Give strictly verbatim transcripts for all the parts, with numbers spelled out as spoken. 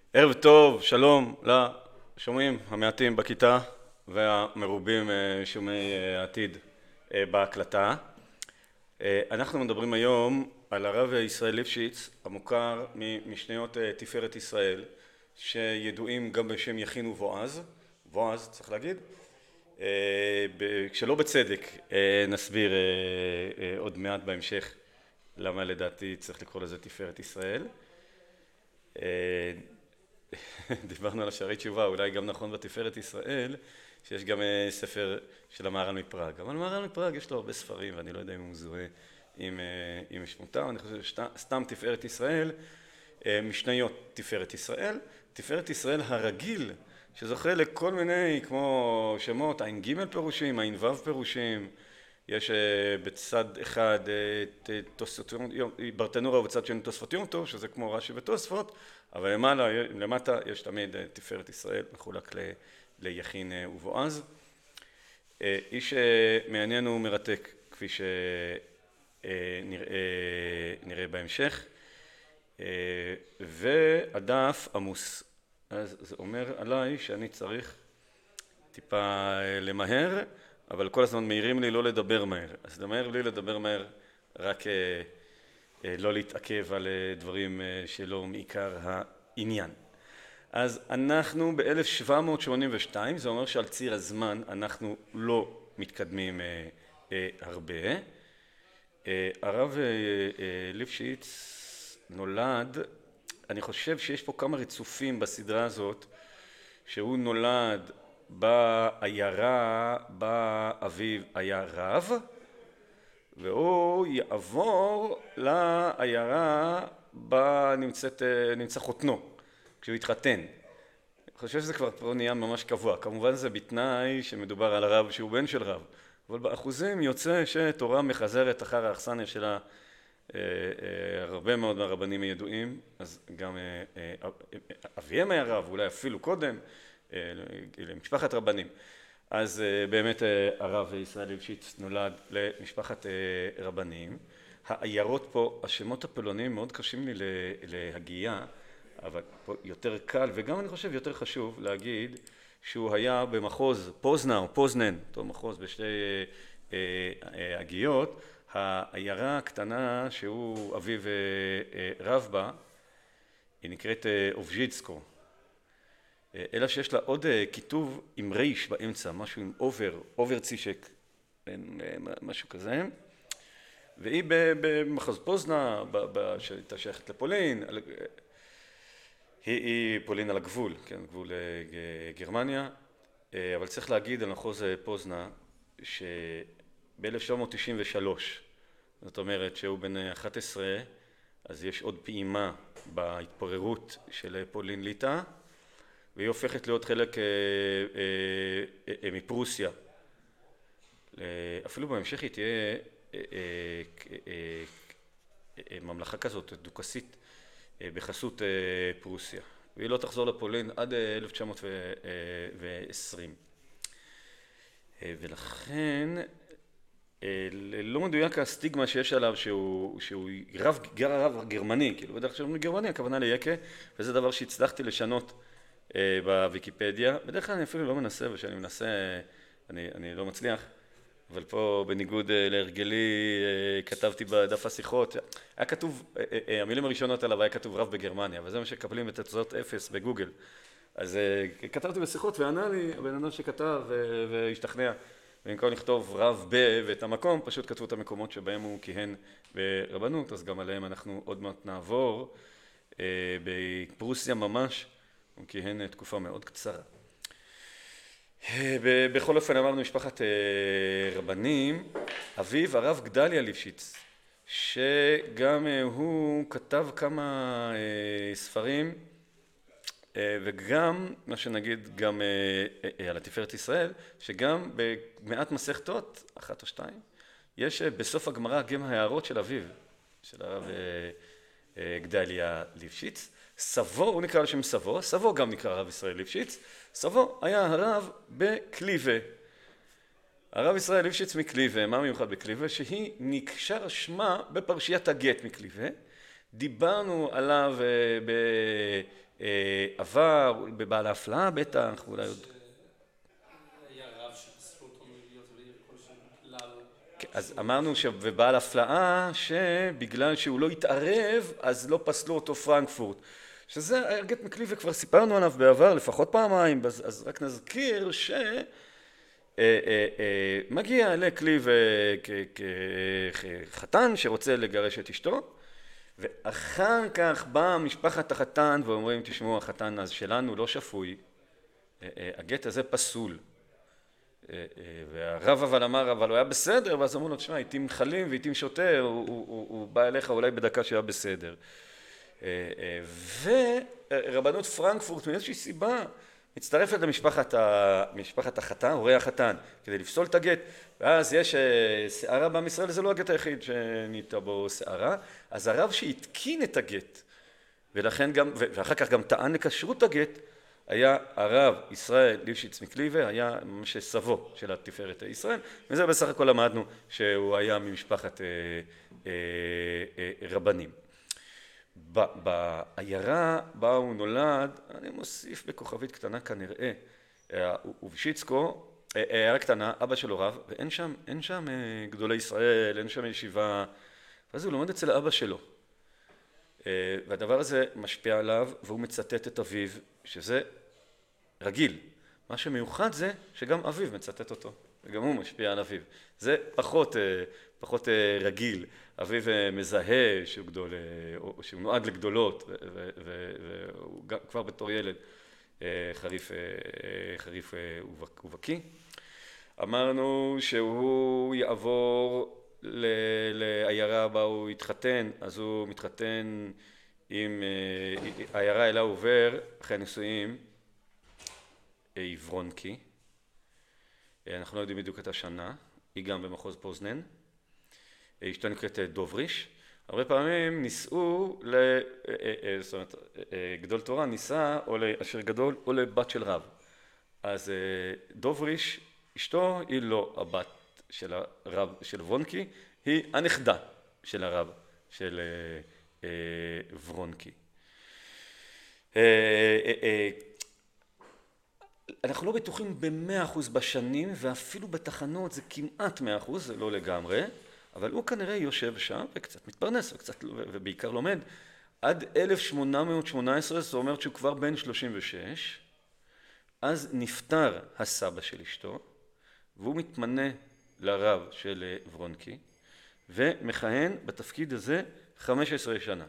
ערב טוב, שלום לשומעים המעטים בכיתה והמרובים שומעי העתיד בהקלטה. אנחנו מדברים היום על הרב ישראל ליפשיץ, המוכר ממשניות תפארת ישראל, שידועים גם בשם יכין ובועז, בועז צריך להגיד, שלא בצדק. נסביר עוד מעט בהמשך למה לדעתי צריך לקרוא לזה תפארת ישראל. דיברנו על השערי תשובה, אולי גם נכון בתפארת ישראל, שיש גם ספר של המהר"ל מפראג. אבל המהר"ל מפראג יש לו הרבה ספרים, ואני לא יודע אם הוא מזוהה עם, עם שמותיו. אני חושב שסתם תפארת ישראל, משניות תפארת ישראל. תפארת ישראל הרגיל, שזוכה לכל מיני, כמו שמות, עין ג' פירושים, עין ו' פירושים. יש בצד אחד ברטנורה ובצד שני תוספות יום טוב, שזה כמו רש"י ותוספות, אבל למעלה, למטה יש תמיד תפארת ישראל, מחולק ליכין ובועז. איש מעניין ומרתק, כפי שנראה בהמשך, והדף עמוס. אז זה אומר עליי שאני צריך טיפה למהר, אבל כל הזמן מעירים לי לא לדבר מהר. אז למהר לי לדבר מהר, רק לא להתעכב על דברים שלא מעיקר העניין. אז אנחנו ב-אלף שבע מאות שמונים ושתיים, זה אומר שעל ציר הזמן אנחנו לא מתקדמים הרבה. הרב ליפשיץ נולד, אני חושב שיש פה כמה רצופים בסדרה הזאת, שהוא נולד בעיירה בה אביו היה רב, והוא יעבור לעיירה בה נמצאת, נמצא חותנו, כשהוא התחתן. אני חושב שזה כבר פה נהיה ממש קבוע. כמובן זה בתנאי שמדובר על הרב שהוא בן של רב, אבל באחוזים יוצא שתורה מחזרת אחר האכסניה שלה הרבה מאוד מהרבנים הידועים, אז גם אביהם היה רב, אולי אפילו קודם, למשפחת רבנים. אז באמת הרב ישראל ליפשיץ נולד למשפחת רבנים. העיירות פה, השמות הפולניים מאוד קשים לי להגייה, אבל פה יותר קל, וגם אני חושב יותר חשוב להגיד שהוא היה במחוז פוזנה או פוזנן, אותו מחוז בשתי הגיות. העיירה הקטנה שהוא אביו רב בה, היא נקראת אובז'ידסקו. אלא שיש לה עוד כיתוב עם ריש באמצע, משהו עם אובר, אובר צישק, משהו כזה. והיא במחוז פוזנה, שהייתה שייכת לפולין, היא, היא פולין על הגבול, כן, גבול גרמניה. אבל צריך להגיד על מחוז פוזנה, שב-אלף שבע מאות תשעים ושלוש, זאת אומרת שהוא בן אחת עשרה, אז יש עוד פעימה בהתפוררות של פולין ליטא, והיא הופכת להיות חלק מפרוסיה. אפילו בהמשך היא תהיה ממלכה כזאת, דוכסית, בחסות פרוסיה. והיא לא תחזור לפולין עד אלף תשע מאות ועשרים. ולכן לא מדויק הסטיגמה שיש עליו שהוא, שהוא רב, רב גרמני, כאילו בדרך כלל גרמני, הכוונה ליקה, וזה דבר שהצלחתי לשנות בוויקיפדיה. בדרך כלל אני אפילו לא מנסה, ושאני מנסה אני, אני לא מצליח, אבל פה בניגוד להרגלי כתבתי בדף השיחות, היה כתוב, המילים הראשונות עליו היה כתוב רב בגרמניה, וזה מה שקבלים את התוצאות אפס בגוגל. אז כתבתי בשיחות וענה לי הבן אדם שכתב והשתכנע, במקום לכתוב רב ב ואת המקום, פשוט כתבו את המקומות שבהם הוא כיהן ברבנות, אז גם עליהם אנחנו עוד מעט נעבור. בפרוסיה ממש הוא כיהן תקופה מאוד קצרה. בכל אופן אמרנו משפחת רבנים, אביו הרב גדליה ליפשיץ, שגם הוא כתב כמה ספרים, וגם מה שנגיד גם על התפארת ישראל, שגם במעט מסכתות, אחת או שתיים, יש בסוף הגמרא גם הערות של אביו, של הרב גדליה ליפשיץ. סבו, הוא נקרא לשם סבו, סבו גם נקרא הרב ישראל ליפשיץ, סבו היה הרב בקליבה. הרב ישראל ליפשיץ מקליבה, מה מיוחד בקליבה? שהיא נקשר שמה בפרשיית הגט מקליבה. דיברנו עליו עבר בבעל ההפלאה בטח, ואולי עוד... היה רב שפסלו אותו מלהיות ולעיר כלשהו בגלל... אז אמרנו שבבעל הפלאה שבגלל שהוא לא התערב אז לא פסלו אותו פרנקפורט, שזה גט מקליבה כבר סיפרנו עליו בעבר לפחות פעמיים, אז רק נזכיר שמגיע לקליבה כחתן שרוצה לגרש את אשתו, ואחר כך באה משפחת החתן ואומרים תשמעו החתן אז שלנו לא שפוי, הגט הזה פסול, והרב אבל אמר אבל הוא היה בסדר, ואז אמרו לו תשמע איתי מחלים ואיתי שוטר, הוא, הוא, הוא, הוא בא אליך אולי בדקה שהיה בסדר. ורבנות פרנקפורט מאיזושהי סיבה מצטרפת למשפחת משפחת החתן, הורי החתן, כדי לפסול את הגט, ואז יש שערה בעם ישראל, זה לא הגט היחיד שניתה בו שערה, אז הרב שהתקין את הגט, ולכן גם, ואחר כך גם טען לכשרות הגט, היה הרב ישראל ליפשיץ מקליבה, היה ממש סבו של התפארת ישראל, וזה בסך הכל למדנו שהוא היה ממשפחת אה, אה, אה, רבנים. בעיירה בה הוא נולד, אני מוסיף בכוכבית קטנה כנראה, אובישיצקו, עיירה קטנה, אבא שלו רב, ואין שם, אין שם גדולי ישראל, אין שם ישיבה, ואז הוא לומד אצל אבא שלו. והדבר הזה משפיע עליו, והוא מצטט את אביו, שזה רגיל. מה שמיוחד זה שגם אביו מצטט אותו, וגם הוא משפיע על אביו. זה פחות, פחות רגיל. אביו מזהה שהוא גדול, או שהוא נועד לגדולות, והוא כבר בתור ילד חריף, חריף ובקי. אמרנו שהוא יעבור לעיירה בה הוא התחתן, אז הוא מתחתן עם העיירה אליה עובר אחרי נישואים עברונקי, אנחנו לא יודעים בדיוק את השנה, היא גם במחוז פוזנן, אשתו נקראת דובריש, הרבה פעמים נישאו, זאת אומרת, גדול תורה נישא או לאשר גדול או לבת של רב, אז דובריש, אשתו היא לא הבת של הרב של וונקי, היא הנכדה של הרב של ורונקי. אנחנו לא בטוחים במאה אחוז בשנים, ואפילו בתחנות זה כמעט מאה אחוז, זה לא לגמרי, אבל הוא כנראה יושב שם וקצת מתפרנס וקצת, ובעיקר לומד. עד אלף שמונה מאות שמונה עשרה, זאת אומרת שהוא כבר בן שלושים ושש, אז נפטר הסבא של אשתו, והוא מתמנה לרב של ורונקי, ומכהן בתפקיד הזה חמש עשרה שנה.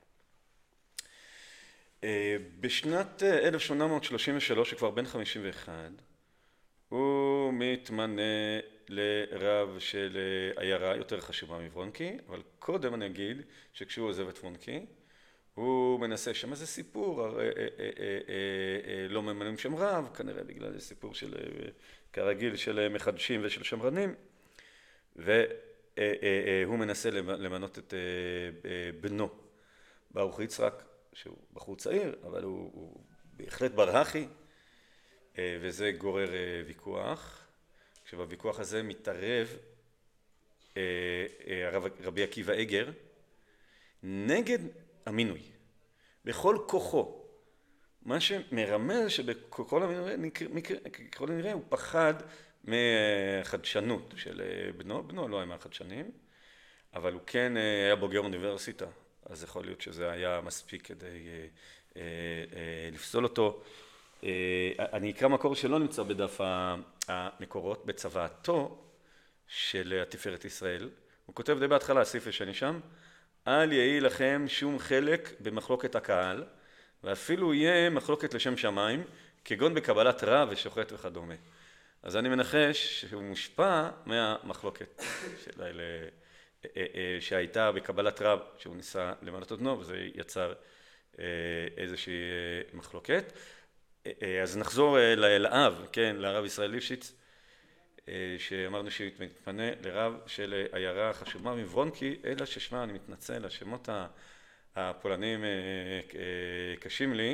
בשנת אלף שמונה מאות שלושים ושלוש, שכבר בן חמישים ואחת, הוא מתמנה לרב של עיירה יותר חשובה מוורונקי, אבל קודם אני אגיד שכשהוא עוזב את וורונקי, הוא מנסה שם איזה סיפור, לא ממנים שם רב, כנראה בגלל זה סיפור של, כרגיל, של מחדשים ושל שמרנים, והוא מנסה למנות את בנו, ברוך יצחק, שהוא בחור צעיר, אבל הוא, הוא בהחלט ברהכי, וזה גורר ויכוח. כשבוויכוח הזה מתערב הרב, רבי עקיבא אגר נגד המינוי, בכל כוחו. מה שמרמז שבכל המינוי, ככל הנראה, הוא פחד מחדשנות של בנו. בנו לא היה מהחדשנים, אבל הוא כן היה בוגר אוניברסיטה. אז יכול להיות שזה היה מספיק כדי אה, אה, אה, לפסול אותו. אה, אני אקרא מקור שלא נמצא בדף המקורות, בצוואתו של התפארת ישראל. הוא כותב די בהתחלה, הסעיף שאני שם, אל יהי לכם שום חלק במחלוקת הקהל, ואפילו יהיה מחלוקת לשם שמיים, כגון בקבלת רב ושוחט וכדומה. אז אני מנחש שהוא מושפע מהמחלוקת של האלה, שהייתה בקבלת רב שהוא ניסה למנות אותנו, וזה יצר איזושהי מחלוקת. אז נחזור לאב, כן, לרב ישראל ליפשיץ, שאמרנו שהוא מתפנה לרב של עיירה חשובה מוורונקי, אלא ששמה, אני מתנצל, השמות הפולנים קשים לי,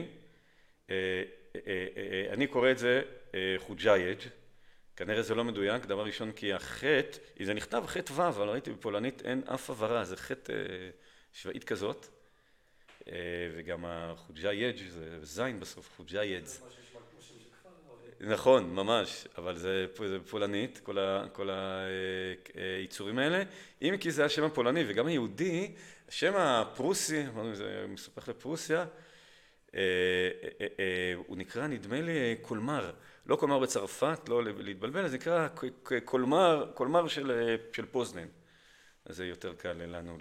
אני קורא את זה חוג'ייג', כנראה זה לא מדויק, דבר ראשון כי החטא, זה נכתב חטא ו', אבל ראיתי בפולנית אין אף עברה, זה חטא שוואית כזאת, וגם החוג'ה-יג' זה זין בסוף, חוג'ה-יג'. נכון, ממש, אבל זה פולנית, כל היצורים האלה. אם כי זה השם הפולני וגם היהודי, השם הפרוסי, זה מסופח לפרוסיה, הוא נקרא, נדמה לי, קולמר. לא קולמר בצרפת, לא להתבלבל, זה נקרא קולמר, קולמר של פוזנן. אז זה יותר קל לנו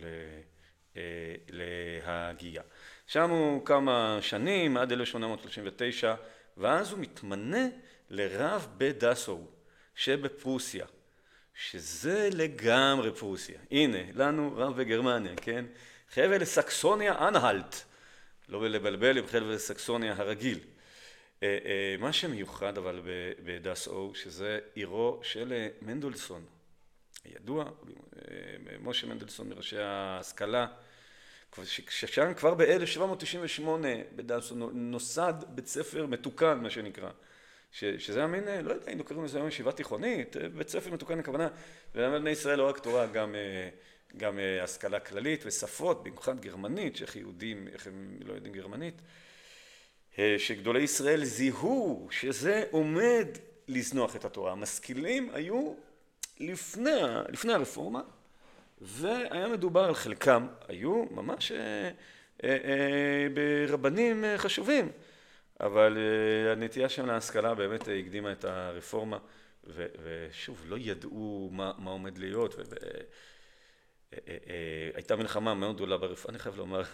להגיע. שם הוא כמה שנים, עד אלף שמונה מאות שלושים ותשע, ואז הוא מתמנה לרב בדסאו, שבפרוסיה, שזה לגמרי פרוסיה. הנה, לנו רב בגרמניה, כן? חבל סקסוניה אנהלט, לא לבלבל עם חבל סקסוניה הרגיל. מה שמיוחד אבל בדסאו, שזה עירו של מנדלסון, ידוע, משה מנדלסון מראשי ההשכלה, ששם כבר ב-אלף שבע מאות תשעים ושמונה בדסאו נוסד בית ספר מתוקן, מה שנקרא, שזה המין, לא יודע, היינו קוראים לזה היום ישיבה תיכונית, בית ספר מתוקן הכוונה, ולמד בני ישראל לא רק תורה, גם, גם השכלה כללית ושפות, במיוחד גרמנית, שאיך יהודים, איך הם לא יודעים גרמנית, שגדולי ישראל זיהו שזה עומד לזנוח את התורה. המשכילים היו לפני, לפני הרפורמה, והיה מדובר על חלקם, היו ממש אה, אה, אה, ברבנים חשובים, אבל אה, הנטייה שם להשכלה באמת הקדימה את הרפורמה, ו, ושוב, לא ידעו מה, מה עומד להיות, ו, אה, אה, אה, הייתה מלחמה מאוד גדולה ברפורמה, אני חייב לומר,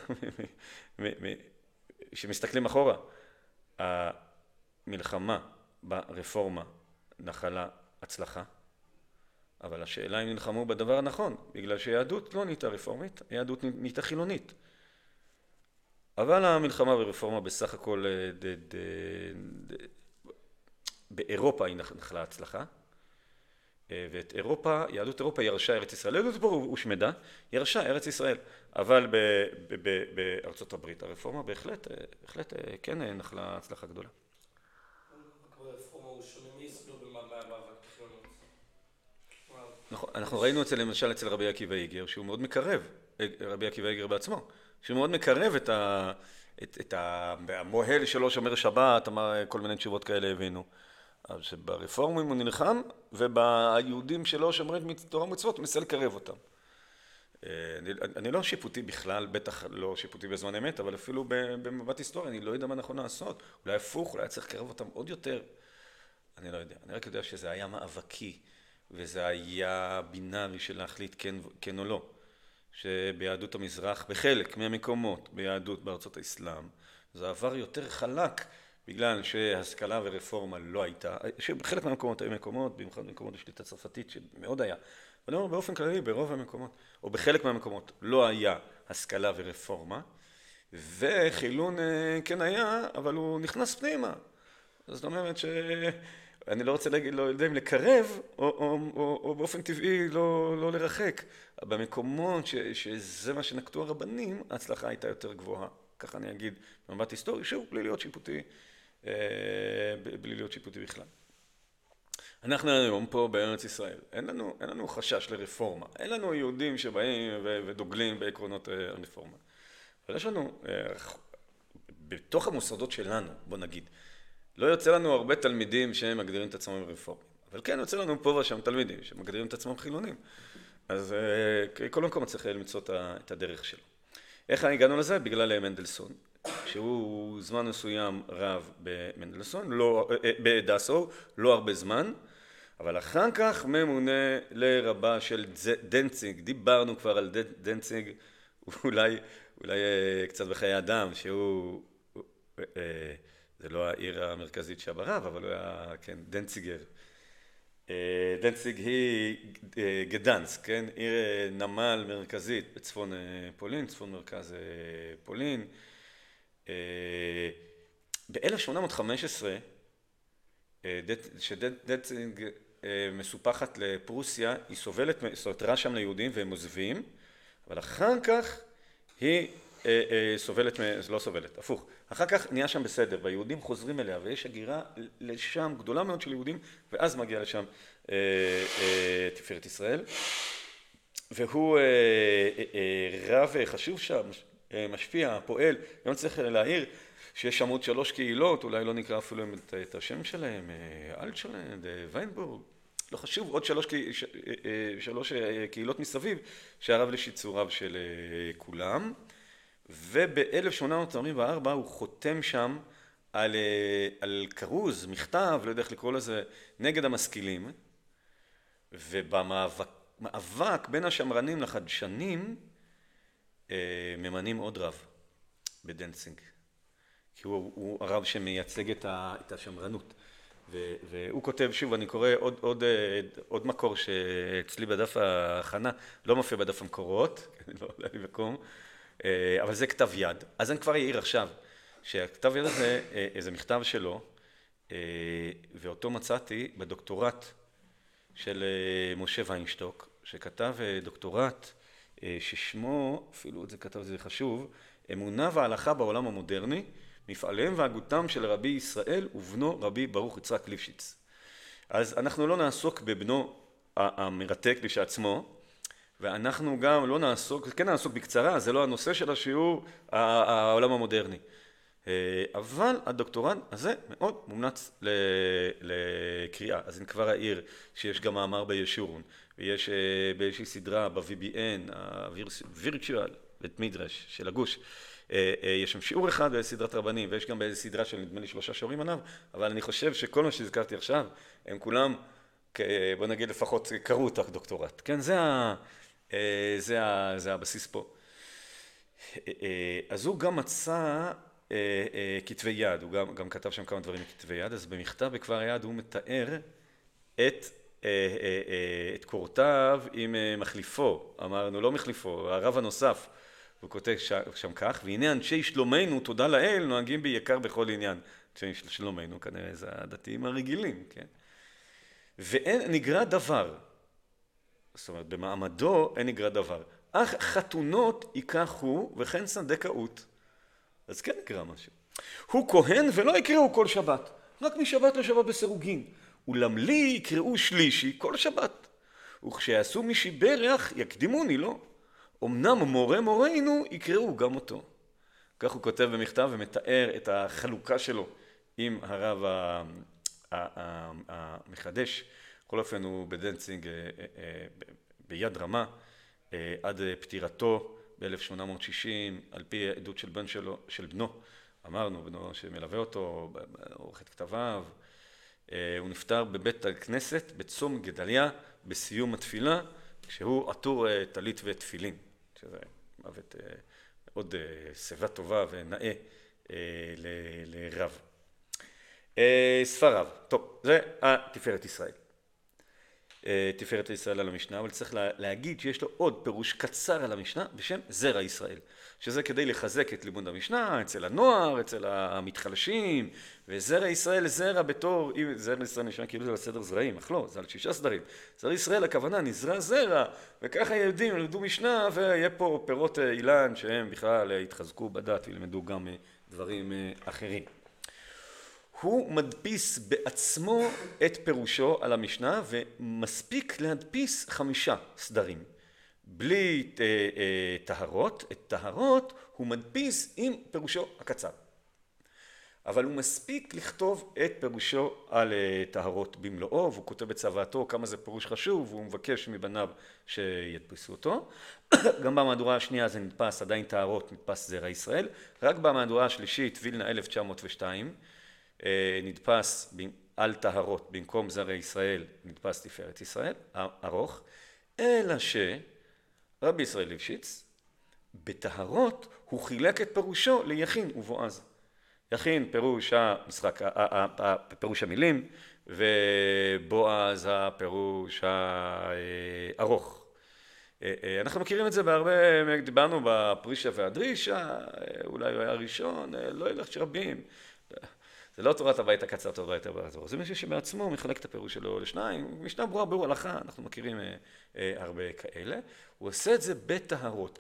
שמסתכלים אחורה, המלחמה ברפורמה נחלה הצלחה, אבל השאלה אם נלחמו בדבר הנכון, בגלל שהיהדות לא נהייתה רפורמית, היהדות נהייתה חילונית. אבל המלחמה ברפורמה בסך הכל ד, ד, ד, באירופה היא נחלה הצלחה, ואת אירופה, יהדות אירופה ירשה ארץ ישראל, יהדות אירופה הושמדה, ירשה ארץ ישראל, אבל ב, ב, ב, בארצות הברית הרפורמה בהחלט, בהחלט כן נחלה הצלחה גדולה. אנחנו ראינו אצל, למשל אצל רבי עקיבא איגר, שהוא מאוד מקרב, רבי עקיבא איגר בעצמו, שהוא מאוד מקרב את, ה, את, את המוהל שלו שומר שבת, אמר כל מיני תשובות כאלה הבינו. אז שברפורמים הוא נלחם, וביהודים שלו שומרים תורה ומצוות, הוא מנסה לקרב אותם. אני, אני לא שיפוטי בכלל, בטח לא שיפוטי בזמן אמת, אבל אפילו במבט היסטורי, אני לא יודע מה נכון לעשות. אולי הפוך, אולי צריך לקרב אותם עוד יותר. אני לא יודע. אני רק יודע שזה היה מאבקי, וזה היה בינארי של להחליט כן, כן או לא. שביהדות המזרח, בחלק מהמקומות, ביהדות בארצות האסלאם, זה עבר יותר חלק, בגלל שהשכלה ורפורמה לא הייתה, שבחלק מהמקומות היו מקומות, במיוחד במקומות בשליטה צרפתית, שמאוד היה. אבל לא, באופן כללי, ברוב המקומות, או בחלק מהמקומות, לא היה השכלה ורפורמה, וחילון כן היה, אבל הוא נכנס פנימה. זאת אומרת שאני לא רוצה להגיד, לא יודע אם לקרב, או, או, או, או באופן טבעי לא, לא לרחק. במקומות ש, שזה מה שנקטו הרבנים, ההצלחה הייתה יותר גבוהה. ככה אני אגיד, במבט היסטורי, שוב, בלי להיות שיפוטי, בלי להיות שיפוטי בכלל. אנחנו היום פה בארץ ישראל, אין לנו, אין לנו חשש לרפורמה, אין לנו יהודים שבאים ודוגלים בעקרונות הרפורמה. אבל יש לנו, בתוך המוסדות שלנו, בוא נגיד, לא יוצא לנו הרבה תלמידים שהם מגדירים את עצמם רפורמים, אבל כן יוצא לנו פה ושם תלמידים שמגדירים את עצמם חילונים. אז כל מקום צריך למצוא את הדרך שלו. איך הגענו לזה? בגלל מנדלסון, שהוא זמן מסוים רב במנדלסון, לא, בדסאו, לא הרבה זמן, אבל אחר כך ממונה לרבה של דנציג, דיברנו כבר על דנציג, אולי, אולי קצת בחיי אדם, שהוא, זה לא העיר המרכזית שהברב, אבל הוא היה, כן, דנציגר. דנציג היא גדנסק, כן? עיר נמל מרכזית בצפון פולין, צפון מרכז פולין. ב-אלף שמונה מאות וחמש עשרה, שדנציג מסופחת לפרוסיה, היא סובלת, סותרה שם ליהודים והם עוזבים, אבל אחר כך היא סובלת, לא סובלת, הפוך. אחר כך נהיה שם בסדר, והיהודים חוזרים אליה, ויש הגירה לשם גדולה מאוד של יהודים, ואז מגיע לשם תפארת ישראל. והוא רב חשוב שם, משפיע, פועל. גם צריך להעיר שיש שם עוד שלוש קהילות, אולי לא נקרא אפילו את, את השם שלהם, אלטשולנד, ויינבורג, לא חשוב, עוד שלוש, שלוש קהילות מסביב, שהרב ליפשיץ הוא רב של כולם. וב-אלף שמונה מאות ארבעים וארבע הוא חותם שם על, על כרוז, מכתב, לא יודע איך לקרוא לזה, נגד המשכילים, ובמאבק בין השמרנים לחדשנים, ממנים עוד רב בדנצינג, כי הוא, הוא הרב שמייצג את, ה, את השמרנות. ו, והוא כותב, שוב, אני קורא עוד, עוד, עוד מקור שאצלי בדף ההכנה, לא מופיע בדף המקורות, לא עולה לי מקום, אבל זה כתב יד. אז אני כבר אעיר עכשיו, שהכתב יד הזה, איזה מכתב שלו, ואותו מצאתי בדוקטורט של משה ויינשטוק, שכתב דוקטורט ששמו, אפילו את זה כתב, זה חשוב, אמונה והלכה בעולם המודרני, מפעליהם והגותם של רבי ישראל ובנו רבי ברוך יצחק ליפשיץ. אז אנחנו לא נעסוק בבנו המרתק לשעצמו, ואנחנו גם לא נעסוק, כן נעסוק בקצרה, זה לא הנושא של השיעור, העולם המודרני. אבל הדוקטורט הזה מאוד מומלץ לקריאה. אז אני כבר אעיר שיש גם מאמר בישורון, ויש באיזושהי סדרה ב-וי בי אן, הווירטואל בית מדרש של הגוש, יש שם שיעור אחד בסדרת רבנים, ויש גם באיזו סדרה של נדמה לי שלושה שיעורים עליו, אבל אני חושב שכל מה שהזכרתי עכשיו, הם כולם, בוא נגיד לפחות, קראו את הדוקטורט. כן, זה, ה, זה, ה, זה הבסיס פה. אז הוא גם מצא כתבי יד, הוא גם, גם כתב שם כמה דברים מכתבי יד, אז במכתב בכבר היד הוא מתאר את, את קורותיו עם מחליפו, אמרנו לא מחליפו, הרב הנוסף, הוא כותב שם כך, והנה אנשי שלומנו, תודה לאל, נוהגים ביקר בכל עניין. אנשי שלומנו, כנראה זה הדתיים הרגילים, כן? ואין נגרע דבר, זאת אומרת, במעמדו אין נגרע דבר, אך חתונות ייקחו וכן צדקאות. אז כן נקרא משהו. הוא כהן ולא יקראו כל שבת, רק משבת לשבת בסירוגין. אולם לי יקראו שלישי כל שבת. וכשיעשו משיברך יקדימוני לו. אמנם מורה מורנו יקראו גם אותו. כך הוא כותב במכתב ומתאר את החלוקה שלו עם הרב המחדש. בכל אופן הוא בדנצינג ביד רמה עד פטירתו ב-אלף שמונה מאות שישים, על פי העדות של בן שלו, של בנו, אמרנו, בנו שמלווה אותו, עורך את כתביו. הוא נפטר בבית הכנסת בצום גדליה בסיום התפילה, כשהוא עטור טלית ותפילין, שזה מוות מאוד שיבה טובה ונאה לרב. ספריו, טוב, זה תפארת ישראל. תפארת ישראל על המשנה, אבל צריך להגיד שיש לו עוד פירוש קצר על המשנה בשם זרע ישראל, שזה כדי לחזק את לימוד המשנה אצל הנוער, אצל המתחלשים, וזרע ישראל זרע בתור, אם זרע ישראל נשמע כאילו זה על סדר זרעים, אך לא, זה על שישה סדרים. זרע ישראל הכוונה נזרע זרע, וככה היהודים ילמדו משנה ויהיה פה פירות אילן שהם בכלל יתחזקו בדת וילמדו גם דברים אחרים. הוא מדפיס בעצמו את פירושו על המשנה ומספיק להדפיס חמישה סדרים. בלי טהרות, את טהרות הוא מדפיס עם פירושו הקצר. אבל הוא מספיק לכתוב את פירושו על טהרות במלואו, והוא כותב בצוואתו כמה זה פירוש חשוב, והוא מבקש מבניו שידפיסו אותו. גם במהדורה השנייה זה נדפס, עדיין טהרות נדפס זרע ישראל, רק במהדורה השלישית, וילנה אלף תשע מאות ושתיים, נדפס על טהרות, במקום זרע ישראל נדפס תפארת ישראל, ארוך, אלא שרבי ישראל ליפשיץ, בטהרות הוא חילק את פירושו ליכין ובועז. יכין פירוש המשחק, פירוש המילים, ובועז הפירוש הארוך. אנחנו מכירים את זה בהרבה, דיברנו בפרישה והדרישה, אולי הוא היה ראשון, לא ילך שרבים. זה לא תורת הבית הקצר, תורת הבית הבא. זה מישהו שבעצמו מחלק את הפירוש שלו לשניים, משנה ברורה ברור הלכה, אנחנו מכירים הרבה כאלה. הוא עושה את זה בטהרות,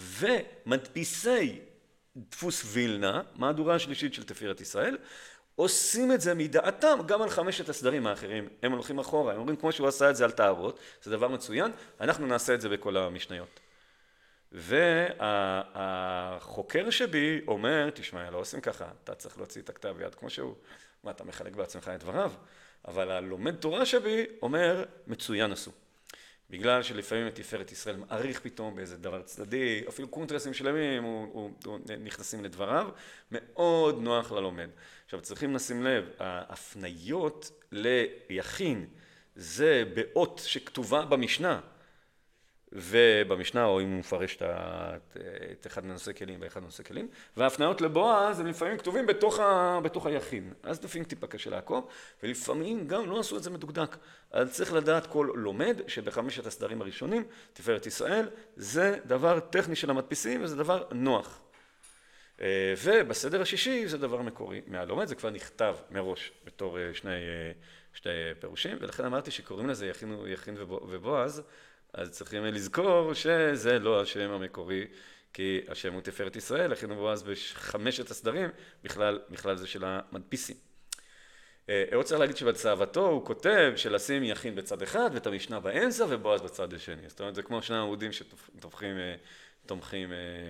ומדפיסי דפוס וילנה, מהדורה השלישית של תפארת ישראל, עושים את זה מדעתם גם על חמשת הסדרים האחרים. הם הולכים אחורה, הם אומרים כמו שהוא עשה את זה על טהרות, זה דבר מצוין, אנחנו נעשה את זה בכל המשניות. והחוקר שבי אומר, תשמע, לא עושים ככה, אתה צריך להוציא את הכתב יד כמו שהוא, מה, אתה מחלק בעצמך את דבריו, אבל הלומד תורה שבי אומר, מצוין עשו. בגלל שלפעמים את תפארת ישראל מעריך פתאום באיזה דבר צדדי, אפילו קונטרסים שלמים, הוא, הוא, הוא נכנסים לדבריו, מאוד נוח ללומד. עכשיו צריכים לשים לב, ההפניות ליחין זה באות שכתובה במשנה, ובמשנה, או אם הוא מפרש את אחד מנושא כלים ואחד מנושא כלים, וההפניות לבועז הם לפעמים כתובים בתוך, ה, בתוך היחין. אז לפעמים טיפה קשה לעקוב, ולפעמים גם לא עשו את זה מדוקדק. אז צריך לדעת כל לומד שבחמשת הסדרים הראשונים, תפארת ישראל, זה דבר טכני של המדפיסים וזה דבר נוח. ובסדר השישי זה דבר מקורי מהלומד, זה כבר נכתב מראש בתור שני, שני פירושים, ולכן אמרתי שקוראים לזה יחין, יחין ובועז, אז צריכים לזכור שזה לא השם המקורי, כי השם הוא תפארת ישראל, יחין ובועז בחמשת הסדרים, בכלל, בכלל זה של המדפיסים. הוא צריך להגיד שבצוותו הוא כותב שלשים יחין בצד אחד ואת המשנה באמצע ובועז בצד השני. זאת אומרת, זה כמו שני עמודים שתומכים תומכים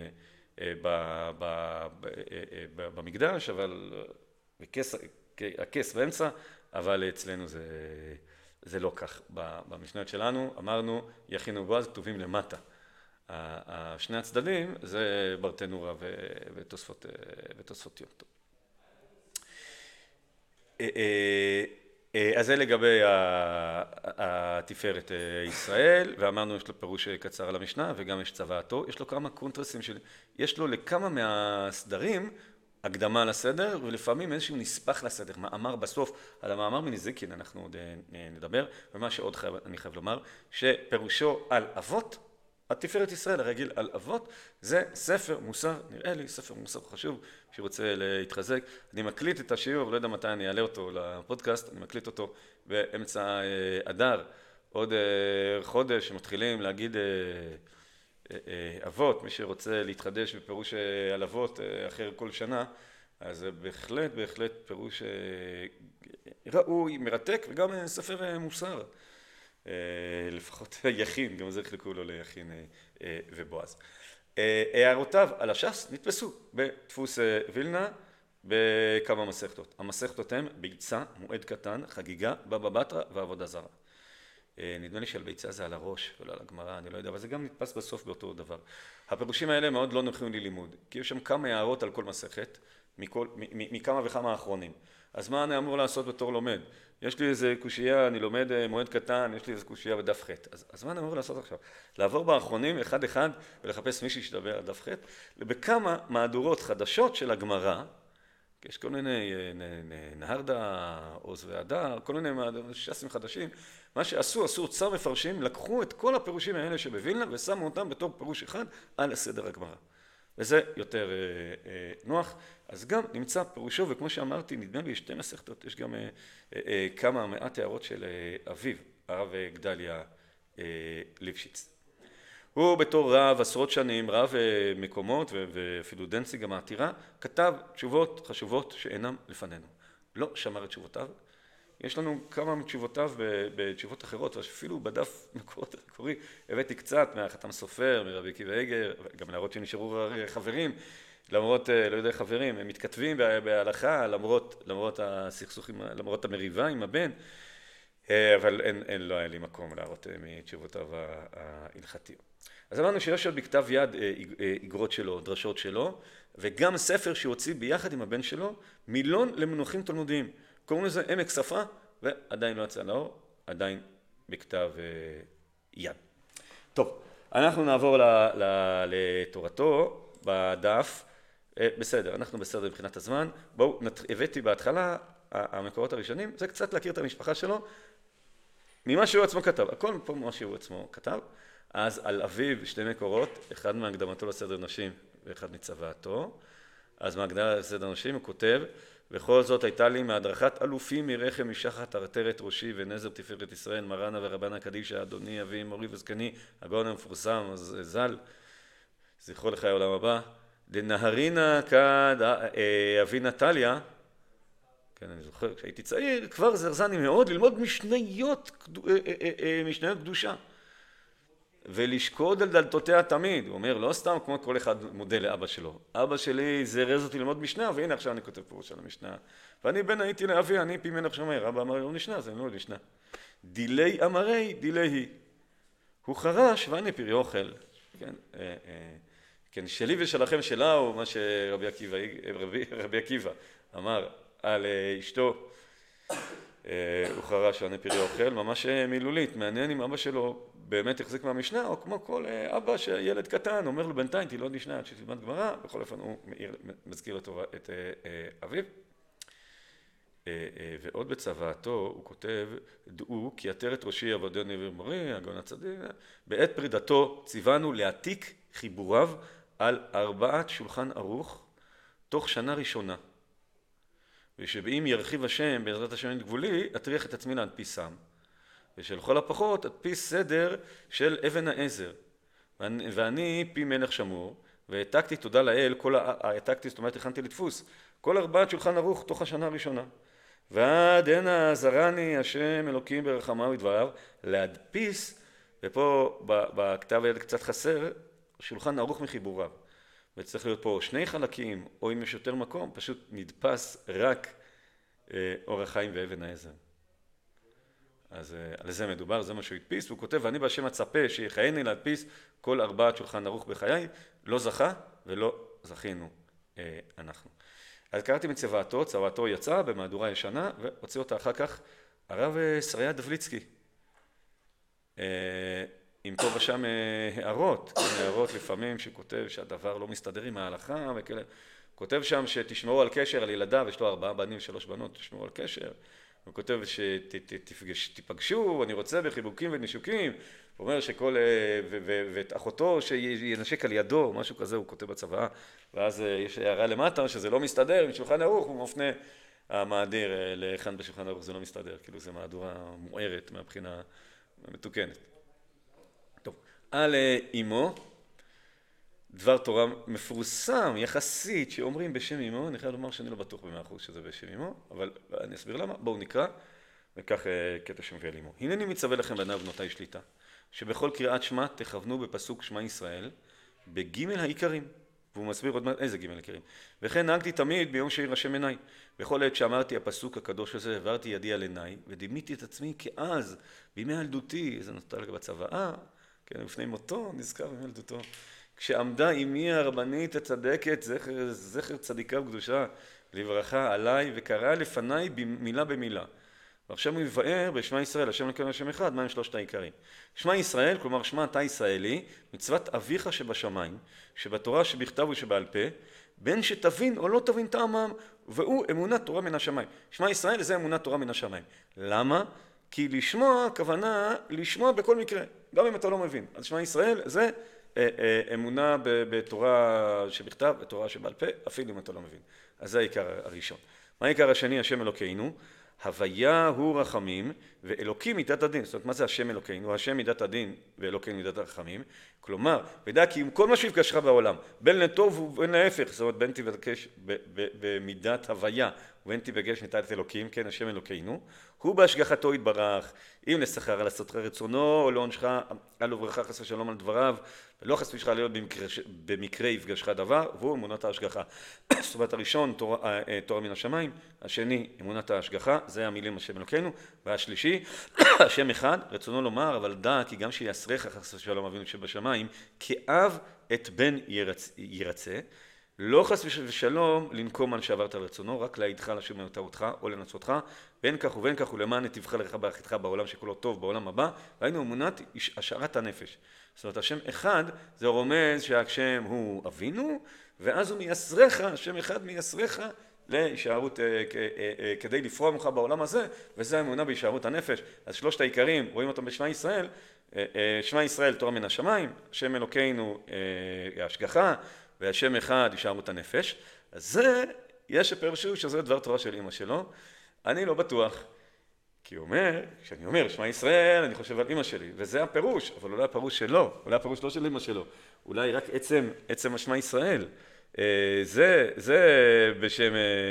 במקדש, אבל הכס באמצע, אבל אצלנו זה, זה לא כך. במשניות שלנו אמרנו יחין ובועז כתובים למטה. שני הצדדים זה ברטנורה ותוספות יום. אז זה לגבי התפארת ישראל, ואמרנו יש לו פירוש קצר על המשנה וגם יש צוואתו, יש לו כמה קונטרסים, של, יש לו לכמה מהסדרים הקדמה לסדר ולפעמים איזשהו נספח לסדר, מאמר בסוף, על המאמר מנזיקין אנחנו עוד נדבר, ומה שעוד חייב, אני חייב לומר, שפירושו על אבות, התפארת ישראל הרגיל על אבות, זה ספר מוסר, נראה לי ספר מוסר חשוב, שרוצה להתחזק. אני מקליט את השיעור, אבל לא יודע מתי אני אעלה אותו לפודקאסט, אני מקליט אותו באמצע אדר, עוד חודש, שמתחילים להגיד אבות, מי שרוצה להתחדש בפירוש על אבות אחר כל שנה, אז זה בהחלט, בהחלט פירוש ראוי, מרתק, וגם ספר מוסר. לפחות יחין, גם זה חלקו לו ליחין ובועז. הערותיו על הש"ס נתפסו בדפוס וילנה בכמה מסכתות. המסכתות הן ביצה, מועד קטן, חגיגה, בבא בתרא ועבודה זרה. נדמה לי שעל ביצה זה על הראש ולא על הגמרא, אני לא יודע, אבל זה גם נתפס בסוף באותו דבר. הפירושים האלה מאוד לא נוחים לי לימוד, כי יש שם כמה הערות על כל מסכת, מכל, מכמה וכמה האחרונים. אז מה אני אמור לעשות בתור לומד? יש לי איזה קושייה, אני לומד מועד קטן, יש לי איזה קושייה בדף ח'. אז, אז מה אני אמור לעשות עכשיו? לעבור באחרונים אחד אחד ולחפש מישהי שתדבר על דף ח', בכמה מהדורות חדשות של הגמרא, יש כל מיני נהרדה, עוז והדר, כל מיני ש"סים חדשים, מה שעשו, עשו אוצר מפרשים, לקחו את כל הפירושים האלה שבווילנה ושמו אותם בתור פירוש אחד על הסדר הגמרא. וזה יותר אה, אה, נוח, אז גם נמצא פירושו, וכמו שאמרתי, נדמה לי שתי מסכתות, יש גם אה, אה, כמה מעט הערות של אה, אביו, הרב גדליה אה, ליפשיץ. הוא בתור רב עשרות שנים, רב אה, מקומות ו- ואפילו דנציג המעתירה, כתב תשובות חשובות שאינם לפנינו. לא שמר את תשובותיו. יש לנו כמה מתשובותיו בתשובות אחרות, ואפילו בדף מקורות המקורי הבאתי קצת מהחתם סופר, מרבי עקיבא איגר, גם להראות שנשארו חברים, למרות, לא יודע חברים, הם מתכתבים בהלכה, למרות, למרות הסכסוכים, למרות המריבה עם הבן, אבל אין, אין, לא היה לי מקום להראות מתשובותיו ההלכתיות. אז אמרנו שיש עוד בכתב יד איגרות שלו, דרשות שלו, וגם ספר שהוציא ביחד עם הבן שלו, מילון למונחים תלמודיים. קוראים לזה עמק שפה, ועדיין לא יצא לאור, עדיין בכתב יד. טוב, אנחנו נעבור לתורתו בדף. בסדר, אנחנו בסדר מבחינת הזמן. בואו, הבאתי בהתחלה, המקורות הראשונים, זה קצת להכיר את המשפחה שלו, ממה שהוא עצמו כתב. הכל פה ממה שהוא עצמו כתב. אז על אביו שתי מקורות, אחד מהקדמתו לסדר נשים ואחד מצוואתו. אז מהקדמה לסדר נשים הוא כותב, וכל זאת הייתה לי מהדרכת אלופים מרחם משחת עטרת ראשי ונזר תפארת ישראל, מרנה ורבנה קדישה, אדוני אבי מורי וזקני, הגאון המפורסם, אז ז"ל, זכרו לחיי העולם הבא, דנהרינה כד אבי נטליה, כן, אני זוכר, כשהייתי צעיר, כבר זרזני מאוד ללמוד משניות, משניות קדושה. ולשקוד על דלתותיה תמיד. הוא אומר, לא סתם כמו כל אחד מודה לאבא שלו. אבא שלי זירז אותי ללמוד משנה, והנה עכשיו אני כותב פירוש על המשנה. ואני בן הייתי לאבי, אני פי מלך שומר. אבא אמר לי לא נשנה, אז אני לא נשנה. דילי אמרי, דילי היא. הוא חרש ואני פרי אוכל. כן, כן, שלי ושלכם שלה הוא מה שרבי עקיבא, רבי, רבי עקיבא אמר על אשתו. הוא חרש ואני פרי אוכל, ממש מילולית. מעניין אם אבא שלו באמת החזיק מהמשנה, או כמו כל אבא שילד קטן אומר לו בינתיים תלמד משנה עד שתלמד גמרא, בכל אופן הוא מזכיר לטובה את אביו. ועוד בצוואתו הוא כותב, דעו כי עטרת ראשי עבודני ואמרי, הגאון הצדיק, בעת פרידתו ציוונו להעתיק חיבוריו על ארבעת שולחן ערוך תוך שנה ראשונה. ושבאם ירחיב השם בעזרת השם את גבולי, אטריח את עצמי להדפיסם. ושלכל הפחות אדפיס סדר של אבן העזר. ואני, ואני פי מלך שמור, והעתקתי תודה לאל, כל העתקתי, זאת אומרת הכנתי לדפוס, כל ארבעת שולחן ערוך תוך השנה הראשונה. ועד הנה עזרני השם אלוקים ברחמיו ודבריו להדפיס, ופה בכתב היד קצת חסר, שולחן ערוך מחיבוריו. וצריך להיות פה שני חלקים, או אם יש יותר מקום, פשוט נדפס רק אה, אור החיים ואבן העזר. אז אה, על זה מדובר, זה מה שהוא הדפיס, והוא כותב, ואני בהשם אצפה שיחייני להדפיס כל ארבעת שולחן ערוך בחיי, לא זכה ולא זכינו אה, אנחנו. אז קראתי מצוואתו, צוואתו יצא במהדורה ישנה, והוציא אותה אחר כך הרב שריה דבליצקי. אה, עם פה ושם הערות, הערות לפעמים שכותב שהדבר לא מסתדר עם ההלכה וכאלה. כותב שם שתשמעו על קשר על ילדיו, יש לו ארבעה בנים, שלוש בנות, תשמעו על קשר. הוא כותב שתיפגשו, אני רוצה בחיבוקים ונישוקים. הוא אומר שכל, ואת אחותו שינשק על ידו, משהו כזה הוא כותב בצבא. ואז יש הערה למטה שזה לא מסתדר עם שולחן ערוך, הוא מפנה המאדיר להיכן בשולחן ערוך זה לא מסתדר, כאילו זה מהדורה מוארת מהבחינה מתוקנת. על אמו, דבר תורה מפורסם יחסית שאומרים בשם אמו, אני חייב לומר שאני לא בטוח במאה אחוז שזה בשם אמו, אבל אני אסביר למה, בואו נקרא, וכך קטע שמביא על אמו. הנני מצווה לכם בניו בנותיי שליטה, שבכל קריאת שמע תכוונו בפסוק שמע ישראל, בגימל העיקרים, והוא מסביר עוד מעט איזה גימל העיקרים, וכן נהגתי תמיד ביום שירשם עיניי, בכל עת שאמרתי הפסוק הקדוש הזה, העברתי ידי על עיניי, ודימיתי את עצמי כאז, בימי ילדותי, זה נוסטלגיה בצוואה, כן, לפני מותו, נזכר במילדותו. כשעמדה אמי הרבנית הצדקת, זכר, זכר צדיקה וקדושה, לברכה עליי, וקראה לפניי מילה במילה. ועכשיו הוא מבאר בשמע ישראל, השם אלוקינו השם אחד, מהם שלושת העיקרים. שמע ישראל, כלומר שמע אתה ישראלי, מצוות אביך שבשמיים, שבתורה שבכתב ושבעל פה, בין שתבין או לא תבין טעמם, והוא אמונת תורה מן השמיים. שמע ישראל זה אמונת תורה מן השמיים. למה? כי לשמוע, הכוונה לשמוע בכל מקרה, גם אם אתה לא מבין. אז שמע ישראל זה אה, אה, אמונה בתורה שבכתב, בתורה שבעל פה, אפילו אם אתה לא מבין. אז זה העיקר הראשון. מה העיקר השני? השם אלוקינו, הוויה הוא רחמים, ואלוקים מידת הדין. זאת אומרת, מה זה השם אלוקינו? השם מידת הדין ואלוקינו מידת הרחמים. כלומר, וידע כי עם כל מה שיפגשך בעולם, בין לטוב ובין להפך, זאת אומרת, בין תבקש במידת הוויה, ובין תיפגש מידת אלוקים, כן, השם אלוקינו, הוא בהשגחתו יתברך, אם לשכר על עשותך רצונו, או לעונשך על וברכה חס ושלום על דבריו, ולא חס ושלום להיות במקרה, במקרה יפגשך דבר, והוא אמונת ההשגחה. זאת אומרת, הראשון, תורה, תורה מן השמיים, השני, אמונת ההשגחה, זה המילים השם אלוקינו, והשלישי, השם אחד, רצונו לומר, אבל דע כי גם שיעשרך חס ושלום אבינו שבשמיים, כאב את בן ירצ... ירצה, לא חס ושלום לנקום על שעברת רצונו, רק להעידך לשם מטעותך או לנצותך, בין כך ובין כך ולמען נתיבך לך באחריתך בעולם שכולו טוב בעולם הבא, והיינו אמונת השארת הנפש. זאת אומרת, השם אחד זה רומז שהשם הוא אבינו, ואז הוא מייסרך, השם אחד מייסרך להישארות, כדי לפרוע ממך בעולם הזה, וזה האמונה בהישארות הנפש. אז שלושת העיקרים, רואים אותם בשמע ישראל, שמע ישראל תורה מן השמיים, השם אלוקינו ההשגחה, והשם אחד הישארות הנפש. אז זה, יש שפרשו שזה דבר תורה של אמא שלו. אני לא בטוח, כי הוא אומר, כשאני אומר שמע ישראל, אני חושב על אמא שלי, וזה הפירוש, אבל אולי הפירוש שלו, אולי הפירוש לא של אמא שלו, אולי רק עצם, עצם השמע ישראל. זה, זה בשם,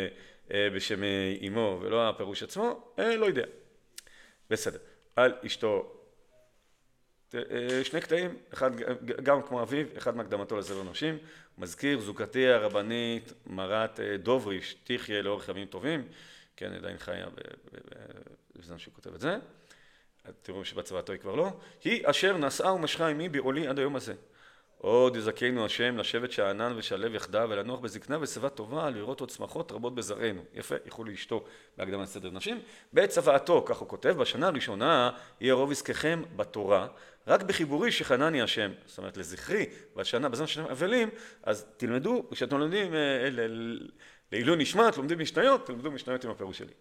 בשם אמו, ולא הפירוש עצמו, לא יודע. בסדר. על אשתו שני קטעים, אחד גם כמו אביו, אחד מהקדמתו לזמר נשים, מזכיר זוגתי הרבנית מרת דובריש, תחיה לאורך ימים טובים, כן, עדיין חיה בזמן שהוא כותב את זה, תראו שבצוואתו היא כבר לא, היא אשר נשאה ומשכה עמי בעולי עד היום הזה. עוד יזכנו השם לשבת שאנן ושלב יחדיו ולנוח בזקנה ושיבה טובה לראות עוד צמחות רבות בזרענו. יפה, יכלו לאשתו בהקדמת סדר נשים. בצוואתו, כך הוא כותב, בשנה הראשונה יהיה רוב עסקכם בתורה, רק בחיבורי שחנני השם, זאת אומרת לזכרי, בשנה, בזמן שנה אבלים, אז תלמדו, כשאתם לומדים לעילוי נשמת, לומדים משניות, תלמדו משניות עם הפירוש שלי.